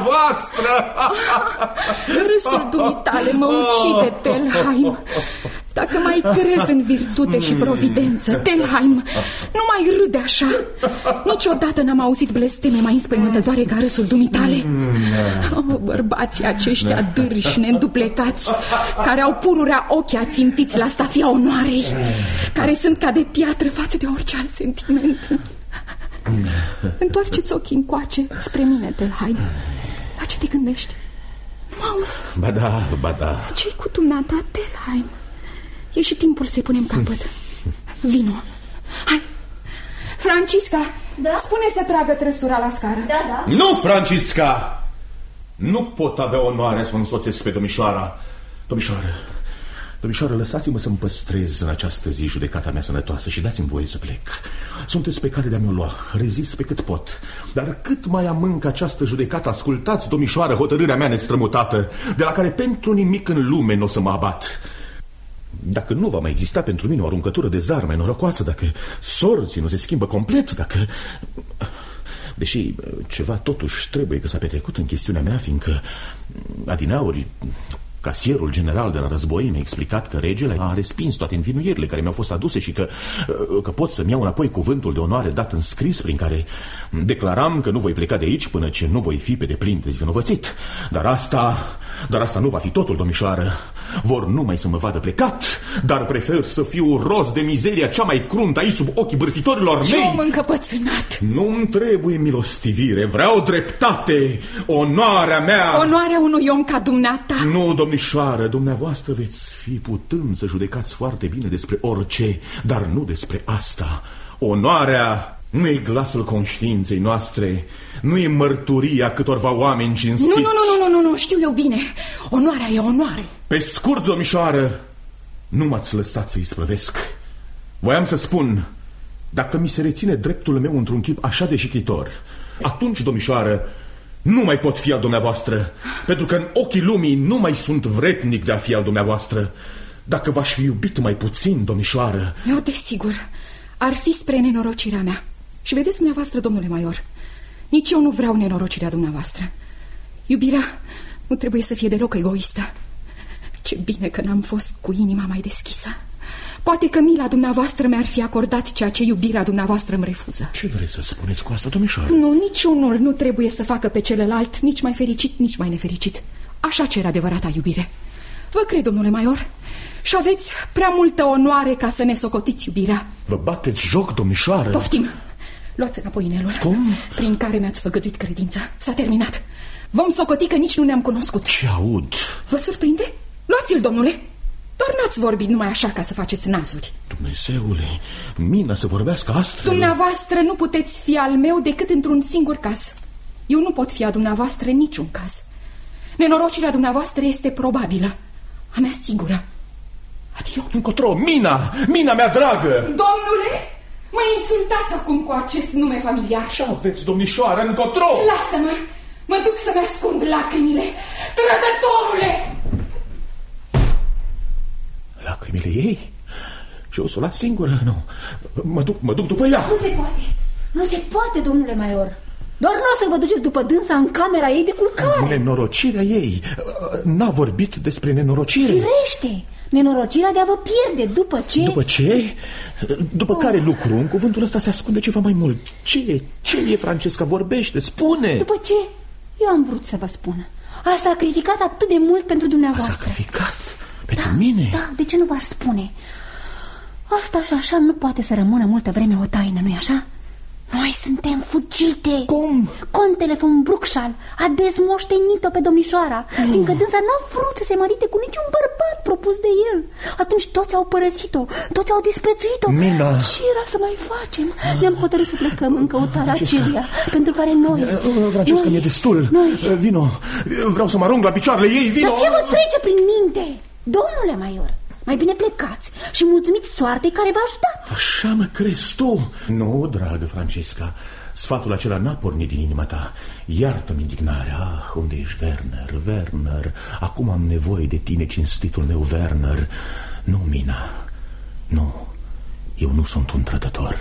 dumneavoastră. Râsul dumitale mă ucide, Telhaim. Dacă mai crezi în virtute și providență, Telheim, nu mai râde așa. Niciodată n-am auzit blesteme mai înspăimântătoare ca râsul dumitale. Bărbații aceștia dâri și neînduplecați, care au pururea ochii ațintiți la stafia onoarei, care sunt ca de piatră față de orice alt sentiment. Întoarceți ochii încoace spre mine, Telheim. La ce te gândești? Nu mă auzi? Ba da. Ce-i cu dumneata, Telheim? E și timpul să-i punem capăt. Vino. Hai. Francisca, da? Spune să tragă trăsura la scară. Da. Nu, Francisca! Nu pot avea onoarea să mă însoțesc pe domnișoara. Domnișoară, lăsați-mă să-mi păstrez în această zi judecata mea sănătoasă și dați-mi voie să plec. Sunteți pe cale de a mi-o lua, rezist pe cât pot. Dar cât mai amânc această judecată, ascultați, domnișoară, hotărârea mea nestrămutată, de la care pentru nimic în lume nu o să mă abat. Dacă nu va mai exista pentru mine o aruncătură de zarme norocoasă, dacă sorții nu se schimbă complet, dacă... Deși ceva totuși trebuie că s-a petrecut în chestiunea mea, fiindcă adineauri... Casierul general de la război mi-a explicat că regele a respins toate învinuirile care mi-au fost aduse și că pot să-mi iau înapoi cuvântul de onoare dat în scris, prin care declaram că nu voi pleca de aici până ce nu voi fi pe deplin dezvinovățit. Dar asta nu va fi totul, domnișoară. Vor numai să mă vadă plecat, dar prefer să fiu roz de mizeria cea mai cruntă aici sub ochii bârfitorilor mei. Ce om încăpățânat! Nu-mi trebuie milostivire, vreau dreptate, onoarea mea. Onoarea unui om ca dumneata. Nu, domnișoară, dumneavoastră veți fi putând să judecați foarte bine despre orice, dar nu despre asta. Onoarea nu e glasul conștiinței noastre, nu e mărturia câtorva oameni cinstiți. Nu, știu eu bine. Onoarea e onoare. Pe scurt, domnișoară, nu m-ați lăsat să-i sprăvesc. Voiam să spun, dacă mi se reține dreptul meu într-un chip așa de jichitor, atunci, domnișoară, nu mai pot fi al dumneavoastră, pentru că în ochii lumii nu mai sunt vretnic de a fi al dumneavoastră. Dacă v-aș fi iubit mai puțin, domnișoară... Eu, desigur, ar fi spre nenorocirea mea. Și vedeți dumneavoastră, domnule Maior, nici eu nu vreau nenorocirea dumneavoastră. Iubirea nu trebuie să fie deloc egoistă. Ce bine că n-am fost cu inima mai deschisă. Poate că mila dumneavoastră mi-ar fi acordat ceea ce iubirea dumneavoastră îmi refuză. Ce vreți să spuneți cu asta, domnișoară? Nu, niciunul nu trebuie să facă pe celălalt nici mai fericit, nici mai nefericit. Așa cer adevărata iubire. Vă cred, domnule Maior, și aveți prea multă onoare ca să ne socotiți iubirea. Vă bateți joc, domnișoară? Poftim. Luați înapoi inelul. Cum? Prin care mi-ați făgăduit credința. S-a terminat. Vom socoti că nici nu ne-am cunoscut. Ce aud? Vă surprinde? Luați-l, domnule. Doar n-ați vorbit numai așa ca să faceți nazuri. Dumnezeule, Mina să vorbească astfel. Dumneavoastră nu puteți fi al meu decât într-un singur caz. Eu nu pot fi a dumneavoastră în niciun caz. Nenorocirea dumneavoastră este probabilă, a mea sigură. Adio. Încotro, Mina mea dragă. Domnule, mă insultați acum cu acest nume familiar. Ce aveți, domnișoară, încotro? Lasă-mă, mă duc să-mi ascund lacrimile. Trădătorule! Lacrimile ei? Și eu să o las singură? Nu, mă duc după ea. Nu se poate, domnule Maior. Doar nu o să vă duceți după dânsa în camera ei de culcare. Nenorocirea ei. N-a vorbit despre nenorocire. Firește, nenorocirea de a vă pierde. După ce? După ce? După care lucru? În cuvântul ăsta se ascunde ceva mai mult. Ce e, Francesca? Vorbește, spune. După ce? Eu am vrut să vă spun. A sacrificat atât de mult pentru dumneavoastră. A sacrificat? Pentru mine? Da, de ce nu v-aș spune? Asta și așa nu poate să rămână multă vreme o taină, nu-i așa? Noi suntem fugite. Cum? Contele von Bruckschall a dezmoștenit-o pe domnișoara, fiindcă dânsa n-a vrut să se mărite cu niciun bărbat propus de el. Atunci toți au părăsit-o, toți au disprețuit-o. Mina. Și era să mai facem? Ne-am hotărât să plecăm în căutarea acelia, pentru care noi... Francesca, mi-e destul. Vino, vreau să mă arunc la picioarele ei, vino. Dar ce vă trece prin minte? Domnule Maior, mai bine plecați și mulțumiți soartei care v-a ajutat. Așa mă crezi tu? Nu, dragă Francesca, sfatul acela n-a pornit din inima ta. Iartă-mi indignarea. Unde ești, Werner? Acum am nevoie de tine, cinstitul meu, Werner. Nu, Mina, nu, eu nu sunt un trădător.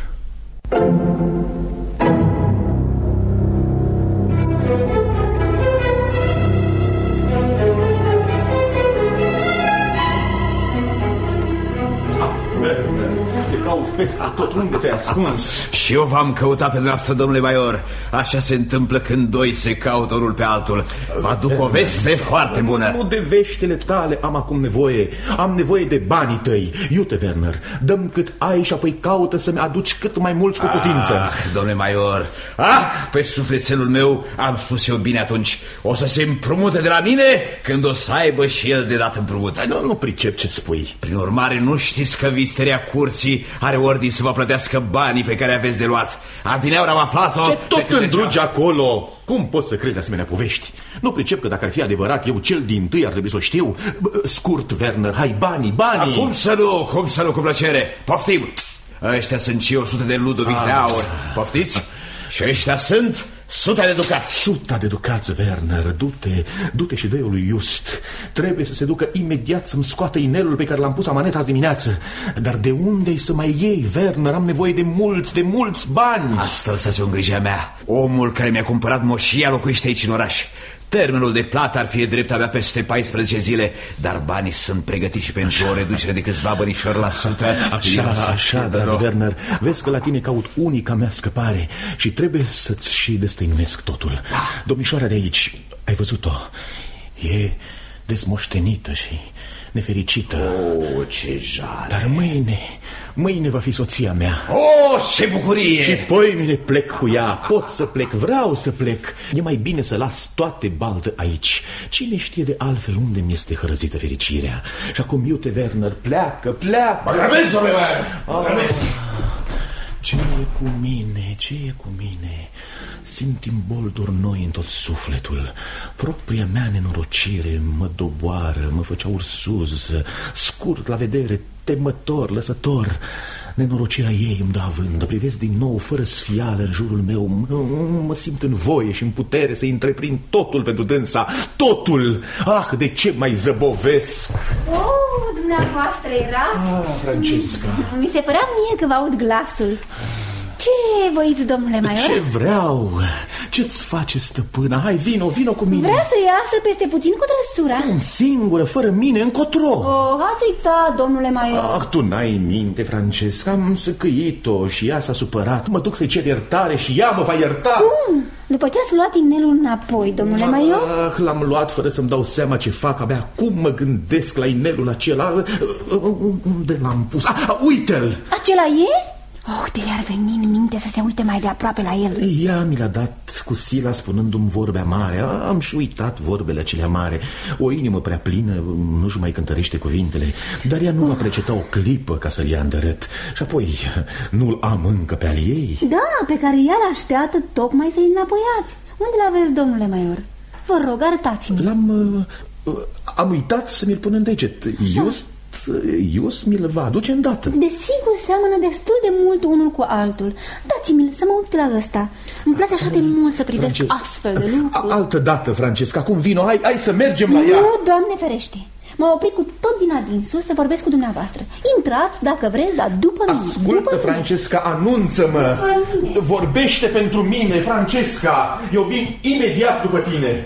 peste tot. Unde te-ai ascuns? Și eu v-am căutat pe dumneavoastră, domnule Maior. Așa se întâmplă când doi se caută unul pe altul. Vă aduc o veste foarte bună. Nu de veștile tale am acum nevoie. Am nevoie de banii tăi. Iute, Werner, dăm cât ai și apoi caută să-mi aduci cât mai mulți cu putință. Domnule Maior, pe sufletelul meu am spus eu bine atunci. O să se împrumute de la mine când o să aibă și el de dat împrumut. Nu pricep ce spui. Prin urmare, nu știți că visteria curții are ordin să vă plătească banii pe care aveți de luat. Adineauri am aflat-o. Ce tot îndrugi acolo? Cum poți să crezi asemenea povești? Nu pricep că dacă ar fi adevărat, eu cel dintâi ar trebui să o știu. Scurt, Werner, hai, banii. Cum să nu, cu plăcere. Poftim. Ăștia sunt și 100 de ludovici de aur. Poftiți? Și ăștia sunt 100 de ducați. 100 de ducați, Werner. Du-te și dă-i lui Just. Trebuie să se ducă imediat să-mi scoată inelul pe care l-am pus amaneta azi dimineață. Dar de unde-i să mai iei, Werner? Am nevoie de mulți bani. Asta lăsați-o în grija mea. Omul care mi-a cumpărat moșia locuiește aici în oraș. Termenul de plată ar fi drept abia peste 14 zile, dar banii sunt pregătiți pentru o reducere de câțiva bănișori la sută. Așa, dar Werner, vezi că la tine caut unica mea scăpare și trebuie să-ți și destăinuiesc totul. Domnișoara de aici, ai văzut-o? E dezmoștenită și nefericită. Ce jale. Dar mâine va fi soția mea. Ce bucurie! Și poimine plec cu ea. Pot să plec, vreau să plec. E mai bine să las toate baltă aici. Cine știe de altfel unde mi este hărăzită fericirea. Și acum, iute, Werner, pleacă. Grăbesc, domnule Werner! Ce e cu mine? Simt imbolduri noi în tot sufletul. Propria mea nenorocire mă doboară, mă făcea ursuz, scurt la vedere, temător, lăsător. Nenorocirea ei îmi dă avânt. Privesc din nou fără sfială în jurul meu. Mă simt în voie și în putere să întreprind totul pentru dânsa. Totul! De ce mai zăbovesc? Dumneavoastră erați? Francesca. Mi se părea mie că vă aud glasul. Ce voiți, domnule Maior? Ce vreau? Ce-ți face stăpâna? Hai, vino cu mine. Vrea să iasă peste puțin cu trăsura. Singură, fără mine, încotro. Ați uitat, domnule Maior. Tu n-ai minte, Francesca. Am săcăit-o și ea s-a supărat. Mă duc să-i cer iertare și ea mă va ierta. Cum? După ce ați luat inelul înapoi, domnule Maior? L-am luat fără să-mi dau seama ce fac. Abia acum mă gândesc la inelul acela. Unde l-am pus? Uite-l! Acela e? De i-ar veni în minte să se uite mai de aproape la el. Ea mi l-a dat cu sila spunându-mi vorbe amare. Am și uitat vorbele acelea mare. O inimă prea plină nu-și mai cântărește cuvintele. Dar ea nu va preceta o clipă ca să-l ia îndărât. Și apoi nu-l am încă pe al ei. Da, pe care ea l-așteaptă tocmai să-i înapoiați. Unde l-aveți, domnule Maior? Vă rog, arătați-mi. Am uitat să mi-l pun în deget. Just mi-l va aduce îndată. Desigur, seamănă destul de mult unul cu altul. Dați-mi-l să mă uit la ăsta. Îmi place așa de mult să privesc astfel de lucruri. Altă dată, Francesca, acum vino, hai să mergem la ea. Nu, Doamne ferește. M-a oprit cu tot din adinsul să vorbesc cu dumneavoastră. Intrați dacă vreți, dar după mine. Ascultă, Francesca, anunță-mă. Vorbește pentru mine, Francesca. Eu vin imediat după tine.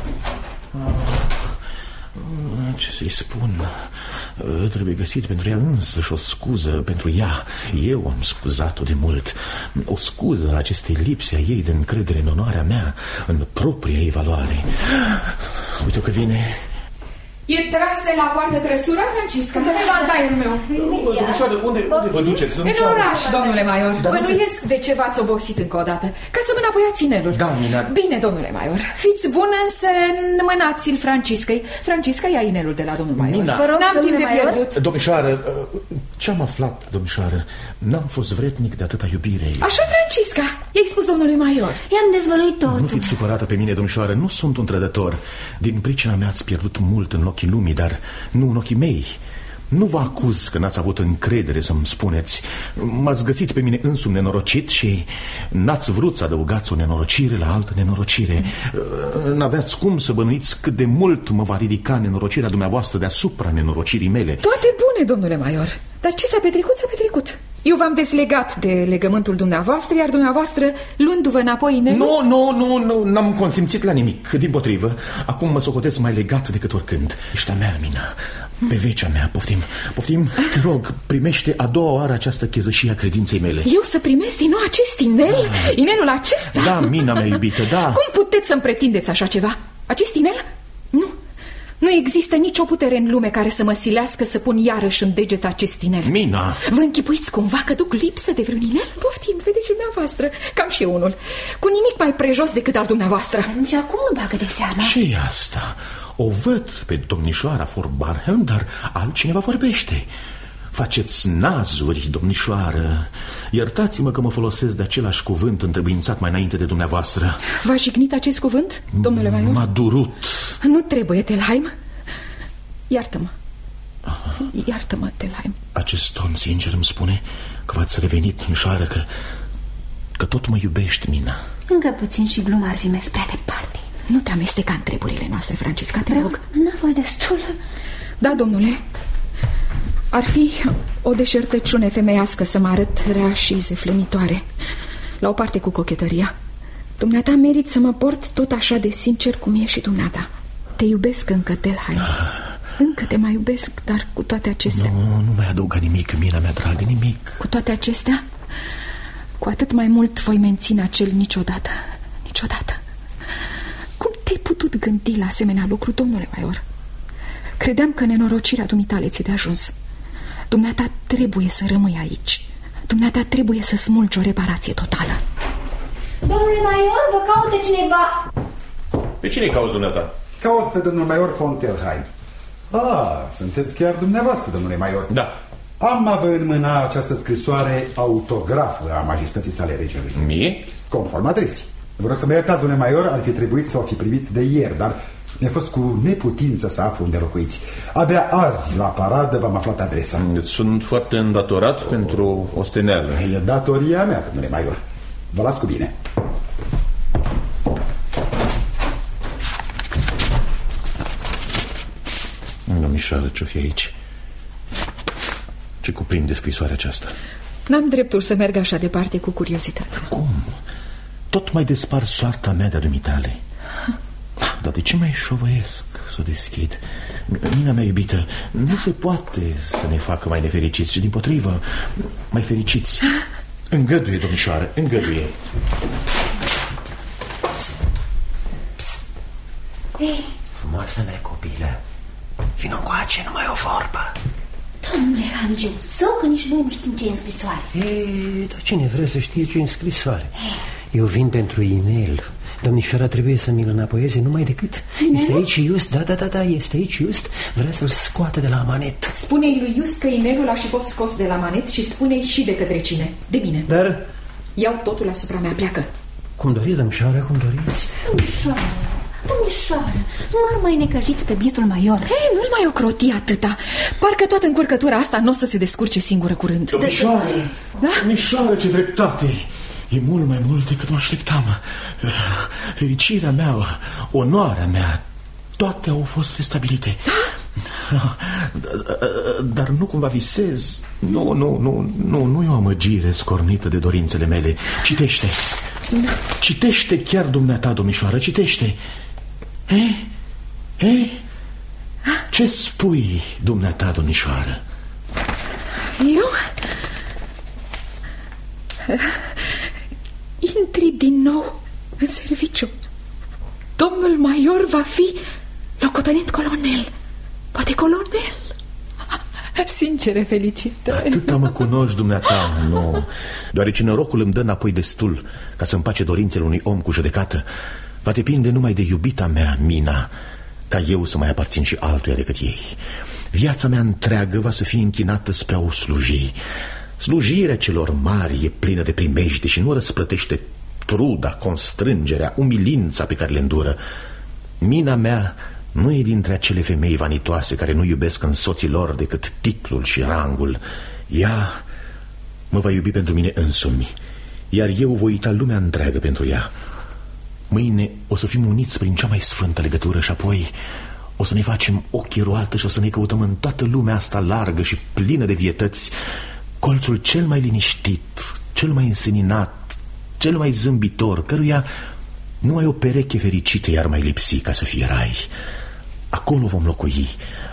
Ce să-i spun? Trebuie găsit pentru ea însă și o scuză pentru ea. Eu am scuzat-o de mult. O scuză a acestei lipse a ei de încredere în onoarea mea, în propria ei valoare. Uite-o că vine. E trase la poartă trăsura, Francisca? Unde va altaierul meu? Domnișoară, unde vă duceți? În oraș, domnule Maior. Bănuiesc de ce v-ați obosit încă o dată. Ca să mânapoiați inelul. Da, Mina. Bine, domnule Maior. Fiți bun, însă înmânați-l Franciscăi. Francisca ia inelul de la domnul Maior. Mina. N-am timp de pierdut. Domnișoară, ce-am aflat, domnișoară? N-am fost vretnic de atâta iubire. Așa, Francisca? I-ai spus domnului Maior. I-am dezvăluit totul. Nu fiți supărată pe mine, domnișoară. Nu sunt un trădător. Din pricina mea ați pierdut mult în ochii lumii, dar nu în ochii mei. Nu vă acuz că n-ați avut încredere să-mi spuneți. M-ați găsit pe mine însumi nenorocit și n-ați vrut să adăugați o nenorocire la altă nenorocire. N-aveați cum să bănuiți cât de mult mă va ridica nenorocirea dumneavoastră deasupra nenorocirii mele. Toate bune, domnule Maior. Dar ce s-a petrecut, s-a petrecut. Eu v-am deslegat de legământul dumneavoastră, iar dumneavoastră, luându-vă înapoi inelul... Nu, n-am consimțit la nimic. Dimpotrivă, acum mă socotesc mai legat decât oricând. Ești a mea, Mina. Pe vecea mea, poftim, te rog, primește a doua oară această chezășie a credinței mele. Eu să primesc din nou acest inel? Inelul acesta? Da, Mina mea iubită, da. Cum puteți să-mi pretindeți așa ceva? Acest inel? Nu există nicio putere în lume care să mă silească să pun iarăși în deget acest inel. Mina! Vă închipuiți cumva că duc lipsă de vreun inel? Poftim, vedeți și dumneavoastră, cam și eu unul, cu nimic mai prejos decât al dumneavoastră. Nici acum nu bagă de seama. Ce-i asta? O văd pe domnișoara von Barhelm, dar altcineva vorbește. Faceți nazuri, domnișoară. Iertați-mă că mă folosesc de același cuvânt întrebuințat mai înainte de dumneavoastră. V-a jignit acest cuvânt, domnule Maior? M-a durut. Nu trebuie, Telheim. Iartă-mă. Iartă-mă, Telheim. Acest ton sincer îmi spune că v-ați revenit, domnișoară, că tot mă iubești, Mina. Încă puțin și gluma ar fi mers prea departe. Nu te amesteca în treburile noastre, Francisca, te rog. N-a fost destul. Da, domnule. Ar fi o deșertăciune femeiască să mă arăt rea și zeflemitoare. La o parte cu cochetăria. Dumneata merit să mă port tot așa de sincer cum e și dumneata. Te iubesc încă, Telheim. Încă te mai iubesc, dar cu toate acestea... Nu mai adăuga nimic, Mina mea dragă, nimic. Cu toate acestea, cu atât mai mult voi menține acel niciodată. Niciodată. Cum te-ai putut gândi la asemenea lucru, domnule Maior? Credeam că nenorocirea dumitale ți-e de ajuns. Dumneata trebuie să rămâi aici. Dumneata trebuie să smulgi o reparație totală. Domnule Maior, vă caută cineva. Pe cine-i cauți, dumneata? Caut pe domnul Maior von Telheim. Sunteți chiar dumneavoastră, domnule Maior. Da. Am avut în mâna această scrisoare autografă a majestății sale regelui. Mie? Conform adresii. Vreau să mă iertați, domnule Maior, ar fi trebuit să o fi primit de ieri, dar mi-a fost cu neputință să aflu unde locuiți. Abia azi, la paradă, v-am aflat adresa. Sunt foarte îndatorat pentru osteneală. E datoria mea, domnule Maior. Vă las cu bine. Domnișoară, ce-o fi aici? Ce cuprinde scrisoarea aceasta? N-am dreptul să merg așa departe cu curiozitate. Cum? Tot mai despar soarta mea de-a dumitale. Dar de ce mai șovăiesc să o deschid? Mina mea iubită, nu se poate să ne facă mai nefericiți, ci dimpotrivă mai fericiți. Îngăduie, domnișoară, îngăduie. Psst, psst. Frumoasa mea copilă, vino încoace, numai o vorbă. Domnule Hangiu, sau că nici noi nu știm ce e în scrisoare. Dar cine vrea să știe ce e în scrisoare? Eu vin pentru inel. Domnișoara trebuie să mi-l înapoieze numai decât. Este aici Just, da, este aici Just. Vrea să-l scoată de la amanet. Spune-i lui Just că inelul a și fost scos de la amanet și spune-i și de către cine. De mine. Dar... iau totul asupra mea, pleacă. Cum doriți, domnișoară, cum doriți. Domnișoară, nu-l mai necăjiți pe bietul Maior. Nu-l mai ocroti atâta. Parcă toată încurcătura asta nu o să se descurce singură curând. Domnișoară, domnișoară, ce dreptate. E mult mai mult decât mă așteptam. Fericirea mea, onoarea mea, toate au fost restabilite. Dar nu cumva visez. Nu e o amăgire scornită de dorințele mele. Citește. Citește chiar dumneata, domnișoară, citește. Ce spui, dumneata, domnișoară? Eu? Intri din nou în serviciu. Domnul Maior va fi locotenent colonel. Poate colonel. Sincere felicitări. Atâta mă cunoști, dumneata. Nu, deoarece norocul îmi dă înapoi destul ca să împace dorințele unui om cu judecată. Va depinde numai de iubita mea, Mina, ca eu să mai aparțin și altuia decât ei. Viața mea întreagă va să fie închinată spre a o sluji. Slujirea celor mari e plină de primejde și nu răsplătește truda, constrângerea, umilința pe care le îndură. Mina mea nu e dintre acele femei vanitoase care nu iubesc în soții lor decât titlul și rangul. Ea mă va iubi pentru mine însumi, iar eu voi uita lumea întreagă pentru ea. Mâine o să fim uniți prin cea mai sfântă legătură și apoi o să ne facem ochii roată și o să ne căutăm în toată lumea asta largă și plină de vietăți colțul cel mai liniștit, cel mai înseninat, cel mai zâmbitor, căruia numai o pereche fericită i-ar mai lipsi ca să fie rai. Acolo vom locui,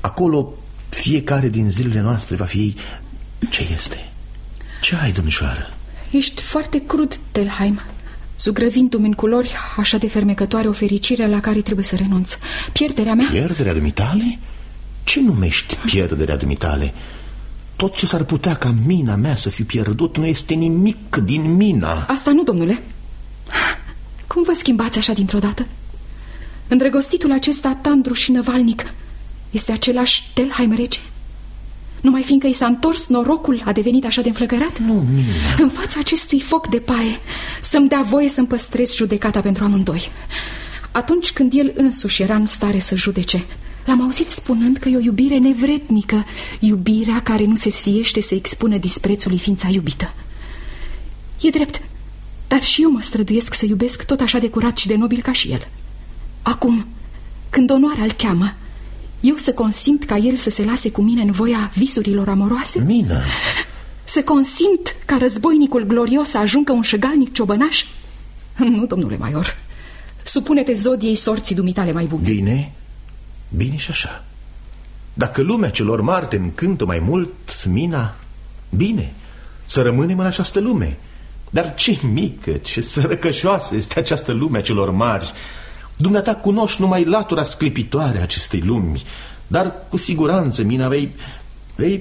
Acolo fiecare din zilele noastre va fi ce este. Ce ai, domnișoară? Ești foarte crud, Telheim, zugrăvindu-mi în culori așa de fermecătoare o fericire la care trebuie să renunț. Pierderea mea... Pierderea dumitale? Ce numești pierderea dumitale? Tot ce s-ar putea ca mina mea să fi pierdut nu este nimic din mina. Asta nu, domnule. Cum vă schimbați așa dintr-o dată? Îndrăgostitul acesta tandru și năvalnic este același Telheim rece? Numai fiindcă i s-a întors norocul a devenit așa de înflăcărat? Nu, Mina. În fața acestui foc de paie să-mi dea voie să-mi păstrez judecata pentru amândoi. Atunci când el însuși era în stare să judece, l-am auzit spunând că e o iubire nevrednică, iubirea care nu se sfiește să expună disprețului ființa iubită. E drept, dar și eu mă străduiesc să iubesc tot așa de curat și de nobil ca și el. Acum, când onoarea îl cheamă, eu să consimt ca el să se lase cu mine în voia visurilor amoroase? Mina! Să consimt ca războinicul glorios să ajungă un șăgalnic ciobănaș? Nu, domnule Maior. Supune-te zodiei sorții dumitale mai bune. Bine, bine și așa. Dacă lumea celor mari te încântă mai mult, Mina, bine, să rămânem în această lume. Dar ce mică, ce sărăcășoasă este această lume a celor mari. Dumneata cunoști numai latura sclipitoare a acestei lumi, dar cu siguranță, Mina, vei...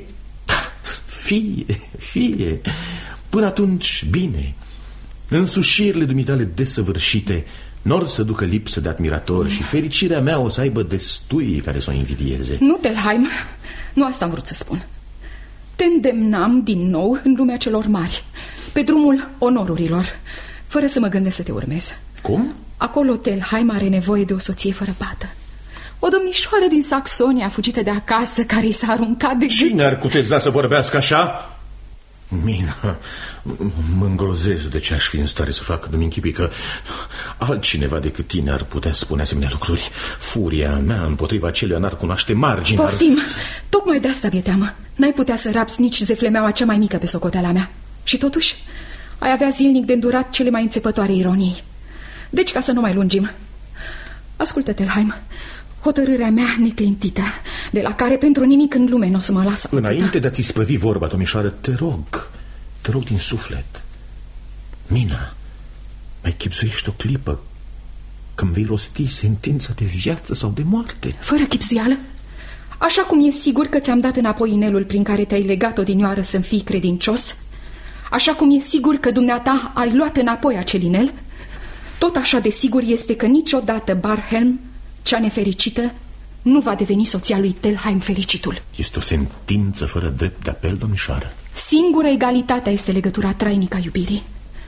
Fie. Până atunci, bine. Însușirile dumitale desăvârșite n-or să ducă lipsă de admiratori și fericirea mea o să aibă destui care să o invidieze. Nu, Telheim, nu asta am vrut să spun. Te îndemnam din nou în lumea celor mari, pe drumul onorurilor, fără să mă gândesc să te urmez. Cum? Acolo Telheim are nevoie de o soție fără pată. O domnișoară din Saxonia fugită de acasă, care i s-a aruncat de gât. Cine ar cuteza să vorbească așa? Mina, mă îngrozesc de ce aș fi în stare să fac. Nu-mi închipui că altcineva decât tine ar putea spune asemenea lucruri. Furia mea împotriva celuia n-ar cunoaște margini. Poftim, tocmai de asta mi-e teamă. N-ai putea să rapți nici zeflemeaua cea mai mică pe socoteala mea. Și totuși ai avea zilnic de îndurat cele mai înțepătoare ironii. Deci, ca să nu mai lungim, ascultă, Telheim, hotărârea mea neclintită, de la care pentru nimic în lume nu o să mă lasă. Înainte de a-ți spăvi vorba, domnișoară, te rog din suflet, Mina, mai chipzuiești o clipă când vei rosti sentința de viață sau de moarte. Fără chipzuială? Așa cum e sigur că ți-am dat înapoi inelul prin care te-ai legat odinioară să-mi fii credincios, așa cum e sigur că dumneata ai luat înapoi acel inel, tot așa de sigur este că niciodată Barhelm, cea nefericită, nu va deveni soția lui Telheim fericitul. Este o sentință fără drept de apel, domnișoară. Singura egalitatea este legătura trainică a iubirii.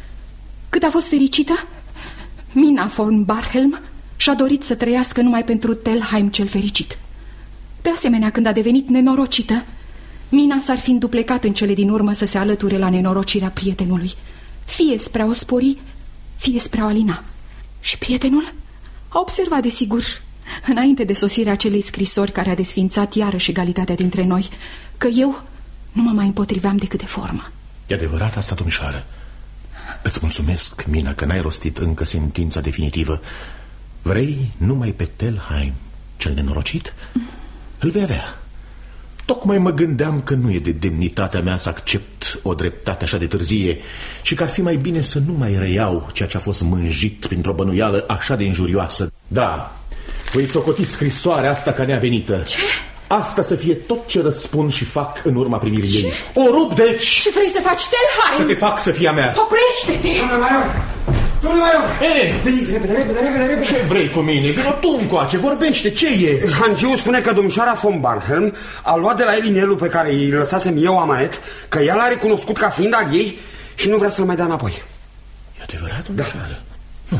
Cât a fost fericită, Mina von Barhelm și-a dorit să trăiască numai pentru Telheim cel fericit. De asemenea, când a devenit nenorocită, Mina s-ar fi înduplecat în cele din urmă să se alăture la nenorocirea prietenului, fie spre a o spori, fie spre a o alina. Și prietenul a observat, desigur, înainte de sosirea acelei scrisori care a desfințat iarăși egalitatea dintre noi, că eu nu mă mai împotriveam decât de formă. E adevărat asta, domnișoară? Îți mulțumesc, Mina, că n-ai rostit încă sentința definitivă. Vrei numai pe Telheim cel nenorocit? Îl vei avea. Tocmai mă gândeam că nu e de demnitatea mea să accept o dreptate așa de târzie și că ar fi mai bine să nu mai reiau ceea ce a fost mânjit printr-o bănuială așa de injurioasă. Da, voi socoti scrisoarea asta ca neavenită. Ce? Asta să fie tot ce răspund și fac în urma primirii ei. O rup, deci! Ce vrei să faci, Telheim? Să te fac să fie a mea. Oprește-te! Domnule Maior! Veniți, repede! Ce vrei cu mine? Vino tu încoace, vorbește, ce e? Hangiu spune că domnișoara von Barhelm a luat de la el inelul pe care îi lăsasem eu amanet, că ea l-a recunoscut ca fiind al ei și nu vrea să-l mai dea înapoi. E adevărat, domnișoară? Da.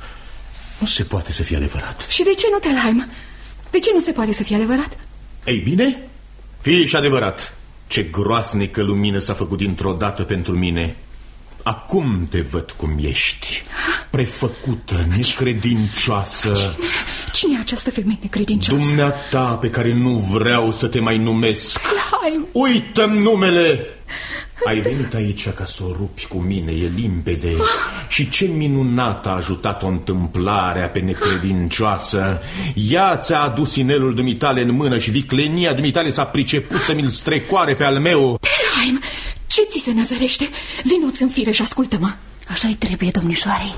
Nu se poate să fie adevărat. Și de ce nu, Telheim? De ce nu se poate să fie adevărat? Ei bine, fie și adevărat. Ce groasnică lumină s-a făcut dintr-o dată pentru mine. Acum te văd cum ești. Prefăcută, necredincioasă. Cine e această femeie necredincioasă? Dumneata pe care nu vreau să te mai numesc. Telheim! Uită-mi numele! Ai venit aici ca să o rupi cu mine, e limpede. Și ce minunată a ajutat-o întâmplarea pe necredincioasă. Ea ți-a adus inelul dumitale în mână și viclenia dumitale s-a priceput să mi-l strecoare pe al meu. Telhaim, ce ți se năzărește? Vino-ți în fire și ascultă-mă. Așa-i trebuie, domnișoarei.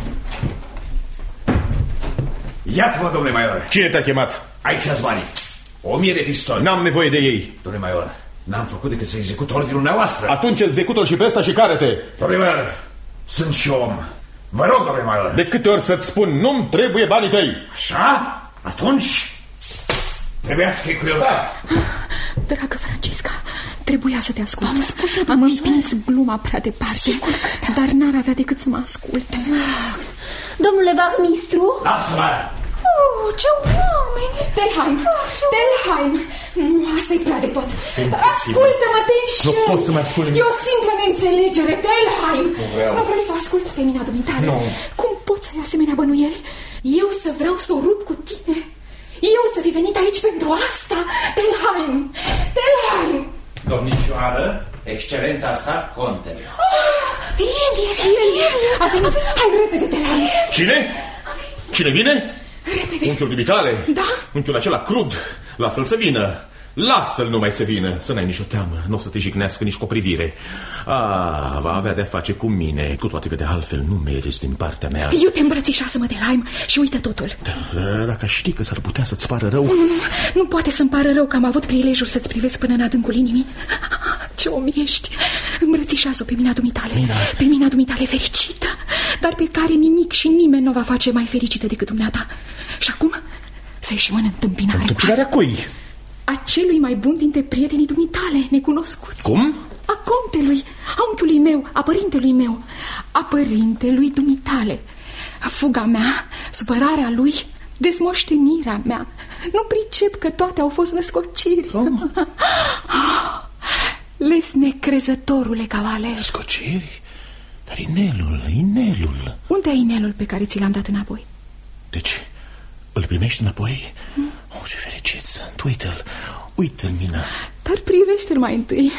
Iată-mă, domnule Maior. Cine te-a chemat? Aici-s banii. 1000 de pistoli. N-am nevoie de ei. Domnule Maior, n-am făcut decât să execut ordinul dumneavoastră. Atunci execută-l și pe ăsta și care-te. Domnule Maior, sunt și om. Vă rog, domnule Maior. De câte ori să-ți spun, nu-mi trebuie banii tăi. Așa? Atunci trebuia să fie cu el. Dragă Francisca, trebuia să te ascult. Am împins gluma prea departe, dar n-ar avea decât să mă asculte. Domnule vahmistru? Lasă-mă! Ce oameni! Telhaim, Telhaim, asta e prea de tot. Ascultă-mă, te înșeli. Nu pot să mă ascult. E o simplă neînțelegere, Telhaim. Nu vrei să asculți pe mina dumitare? Nu. Cum poți să ai asemenea bănuieli? Eu să vreau să o rup cu tine? Eu să fi venit aici pentru asta? Telhaim, Telhaim. Domnișoară, excelența sa, contele. El a venit. Hai repede, Telhaim. Cine? Cine vine? Repede. Unchiul dumitale? Da. Unchiul acela crud. Lasă-l să vină. Lasă-l numai să vină. Să n-ai nicio teamă. Nu o să te jignească nici cu o privire. Va avea de-a face cu mine. Cu toate că de altfel nu meriți din partea mea. Eu te îmbrățișasă-mă, Telhaim, și uită totul. Dacă știi că s-ar putea să-ți pară rău. Nu poate să-mi pară rău că am avut prilejul să-ți privesc până în adâncul inimii. Ce om ești. Îmbrățișează-o pe mina dumitale. Pe mina dumitale fericită, dar pe care nimic și nimeni nu va face mai fericită decât dumneata. Și acum să ieșim în întâmpinare. Întâmpinarea cui? A celui mai bun dintre prietenii dumitale, necunoscuți. Cum? A contelui, a unchiului meu, a părintelui meu, a părintelui dumitale. Fuga mea, supărarea lui, dezmoștenirea mea. Nu pricep că toate au fost născociri. Lesne crezătorule, cavaler. Născociri? Dar inelul. Unde ai inelul pe care ți l-am dat înapoi? Deci, îl primești înapoi? Ce fericit sunt, uite-l, Mina. Dar privește-l mai întâi.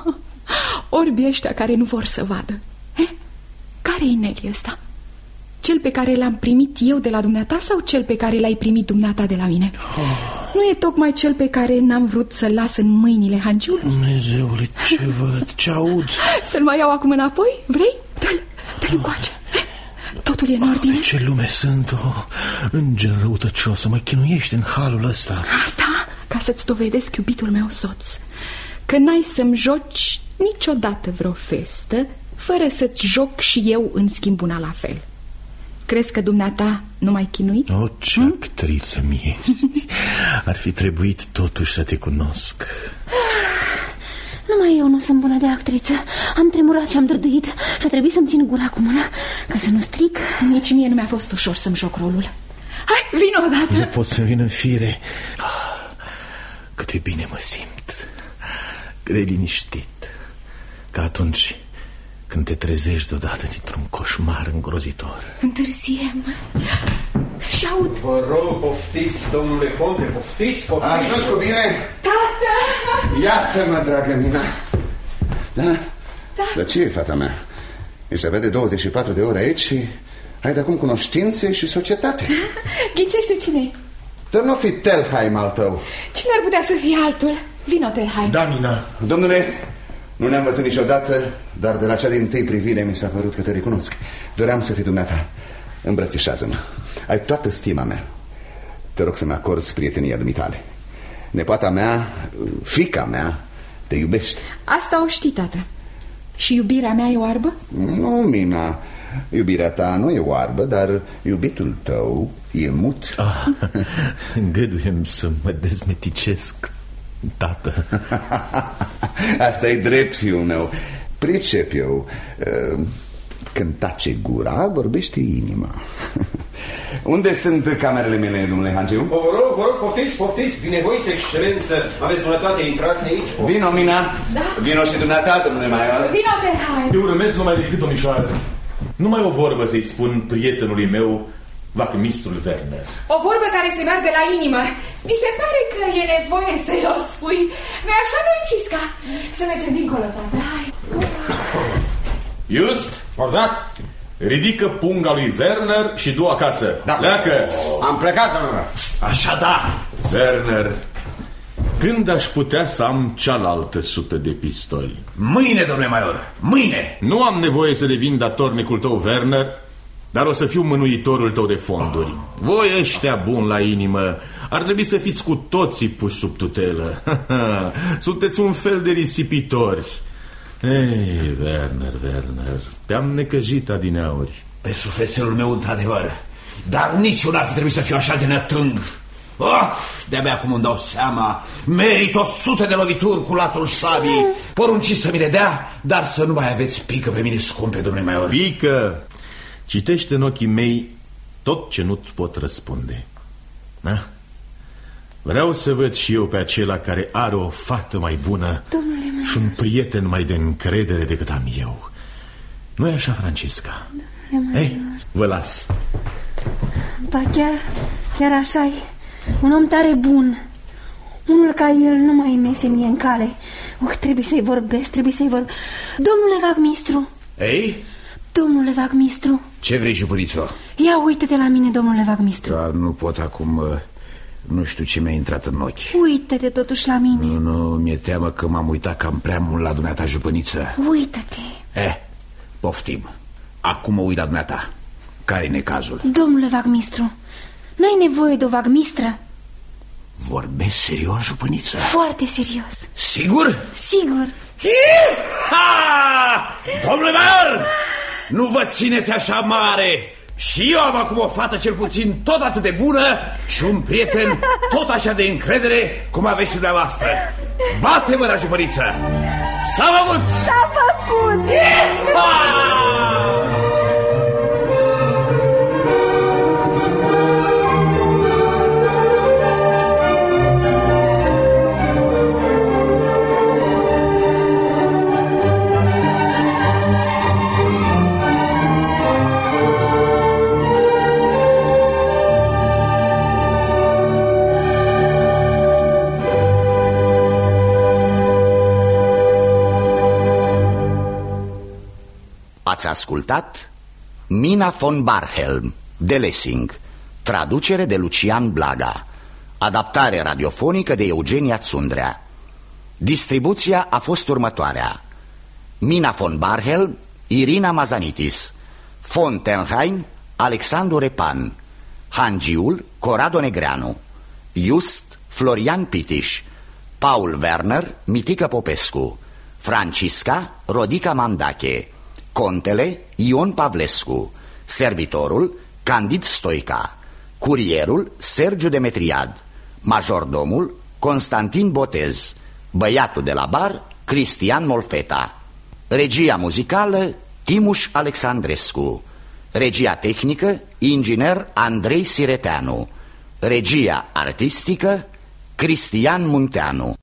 Orbii ăștia care nu vor să vadă. Care inel e ăsta? Cel pe care l-am primit eu de la dumneata sau cel pe care l-ai primit dumneata de la mine? Nu e tocmai cel pe care n-am vrut să-l las în mâinile hangiului? Dumnezeule, ce văd, ce aud. Să-l mai iau acum înapoi? Vrei? Dă-l încoace. Totul e în ordine? Ce lume sunt, înger răutăcios, să mă chinuiești în halul ăsta. Asta ca să-ți dovedesc, iubitul meu soț, că n-ai să-mi joci niciodată vreo festă fără să-ți joc și eu în schimb una la fel. Crezi că dumneata nu m-ai chinuit? Ce actriță mi ești. Ar fi trebuit totuși să te cunosc. Numai eu nu sunt bună de actriță. Am tremurat și am dârdâit și a trebuit să-mi țin gura cu mâna ca să nu stric. Nici mie nu mi-a fost ușor să-mi joc rolul. Hai, vino odată. Nu pot să vin în fire. Cât de bine mă simt. Cât de liniștit. Ca atunci când te trezești deodată dintr-un coșmar îngrozitor. Întârziem. Și aud. Vă rog, poftiți, domnule conte, poftiți. A ajuns cu bine? Tată! Iată-mă, dragă Mina. Da? Dar ce e, fata mea? Ești avea de 24 de ore aici și ai de acum cunoștințe și societate. Ghicește cine-i? Dar nu fi Telhaim al tău. Cine ar putea să fie altul? Vino, Telhaim. Da, Mina. Domnule, nu ne-am văzut niciodată, dar de la cea dintâi privire mi s-a părut că te recunosc. Doream să fii dumneata. Îmbrățișează-mă. Ai toată stima mea. Te rog să-mi acorzi prietenia dumitale. Nepoata mea, fiica mea, te iubește. Asta o știi, tată. Și iubirea mea e oarbă? Nu, Mina. Iubirea ta nu e oarbă, dar iubitul tău e mut. Îngăduiem să mă dezmeticesc, tată. Asta e drept, fiul meu. Pricep eu. Când tace gura, vorbește inima. Unde sunt camerele mele, domnule Hangiu? Vă rog, poftiți, binevoiți, excelență. Aveți bunătate, intrați aici. Vino, Mina. Da? Vino și dumneata, domnule Maior. Vino, Telhaim. Eu urmez numai decât, domnișoară. Numai o vorbă să-i spun prietenului meu, vachmistrul Werner. O vorbă care se meargă la inimă. Mi se pare că e nevoie să-i o spui. Nu-i așa, Francisca? Să mergem dincolo, tata. Hai. Just? Ordat? Ridică punga lui Werner și du acasă. Da. Pleacă. Am plecat, domnule. Așa da. Werner, când aș putea să am cealaltă 100 de pistoli? Mâine, domnule major, mâine. Nu am nevoie să devin datornicul tău, Werner, dar o să fiu mânuitorul tău de fonduri. Voi ăștia buni la inimă ar trebui să fiți cu toții puși sub tutelă. Sunteți un fel de risipitori. Ei, Werner, te-am necăjit adineauri. Pe sufletelul meu, într-adevăr. Dar nici eu n-ar fi trebuit să fiu așa de nătâng. De-abia acum îmi dau seama. Merit 100 de lovituri cu latul sabii. Porunciți să mi le dea, dar să nu mai aveți pică pe mine, scumpe domnule major. Pică! Citește în ochii mei tot ce nu-ți pot răspunde. Da? Vreau să văd și eu pe acela care are o fată mai bună și un prieten mai de încredere decât am eu. Nu-i așa, Francisca? Ei, vă las. Ba chiar așa-i. Un om tare bun. Unul ca el nu mai mese mie în cale. Trebuie să-i vorbesc, Domnule vagmistru. Ei? Domnule vagmistru. Ce vrei, jupânițo? Ia uite-te la mine, domnule vagmistru. Dar nu pot acum. Nu știu ce mi-a intrat în ochi. Uită-te totuși la mine. Nu, mi-e teamă că m-am uitat cam prea mult la dumneata, jupâniță. Uită-te. Poftim. Acum mă uit la dumneata. Care-i necazul? Domnule vagmistru, n-ai nevoie de o vagmistră. Vorbesc serios, jupâniță? Foarte serios. Sigur? Sigur. Domnule major, nu vă țineți așa mare. Și eu am acum o fată cel puțin tot atât de bună și un prieten tot așa de încredere cum aveți și dumneavoastră. Bate mâna, jupăriță! S-a făcut! S-a făcut! Ați ascultat Mina von Barhelm de Lessing, traducere de Lucian Blaga, adaptare radiofonică de Eugenia Tsundrea. Distribuția a fost următoarea: Mina von Barhelm, Irina Mazanitis, von Tenheim, Alexandru Repan, Hangiul, Corrado Negreanu, Just, Florian Pitiș, Paul Werner, Mitică Popescu, Francisca, Rodica Mandache, Contele, Ion Pavlescu, servitorul, Candid Stoica, curierul, Sergiu Demetriad, majordomul, Constantin Botez, băiatul de la bar, Cristian Molfeta. Regia muzicală, Timuș Alexandrescu. Regia tehnică, inginer Andrei Sireteanu. Regia artistică, Cristian Munteanu.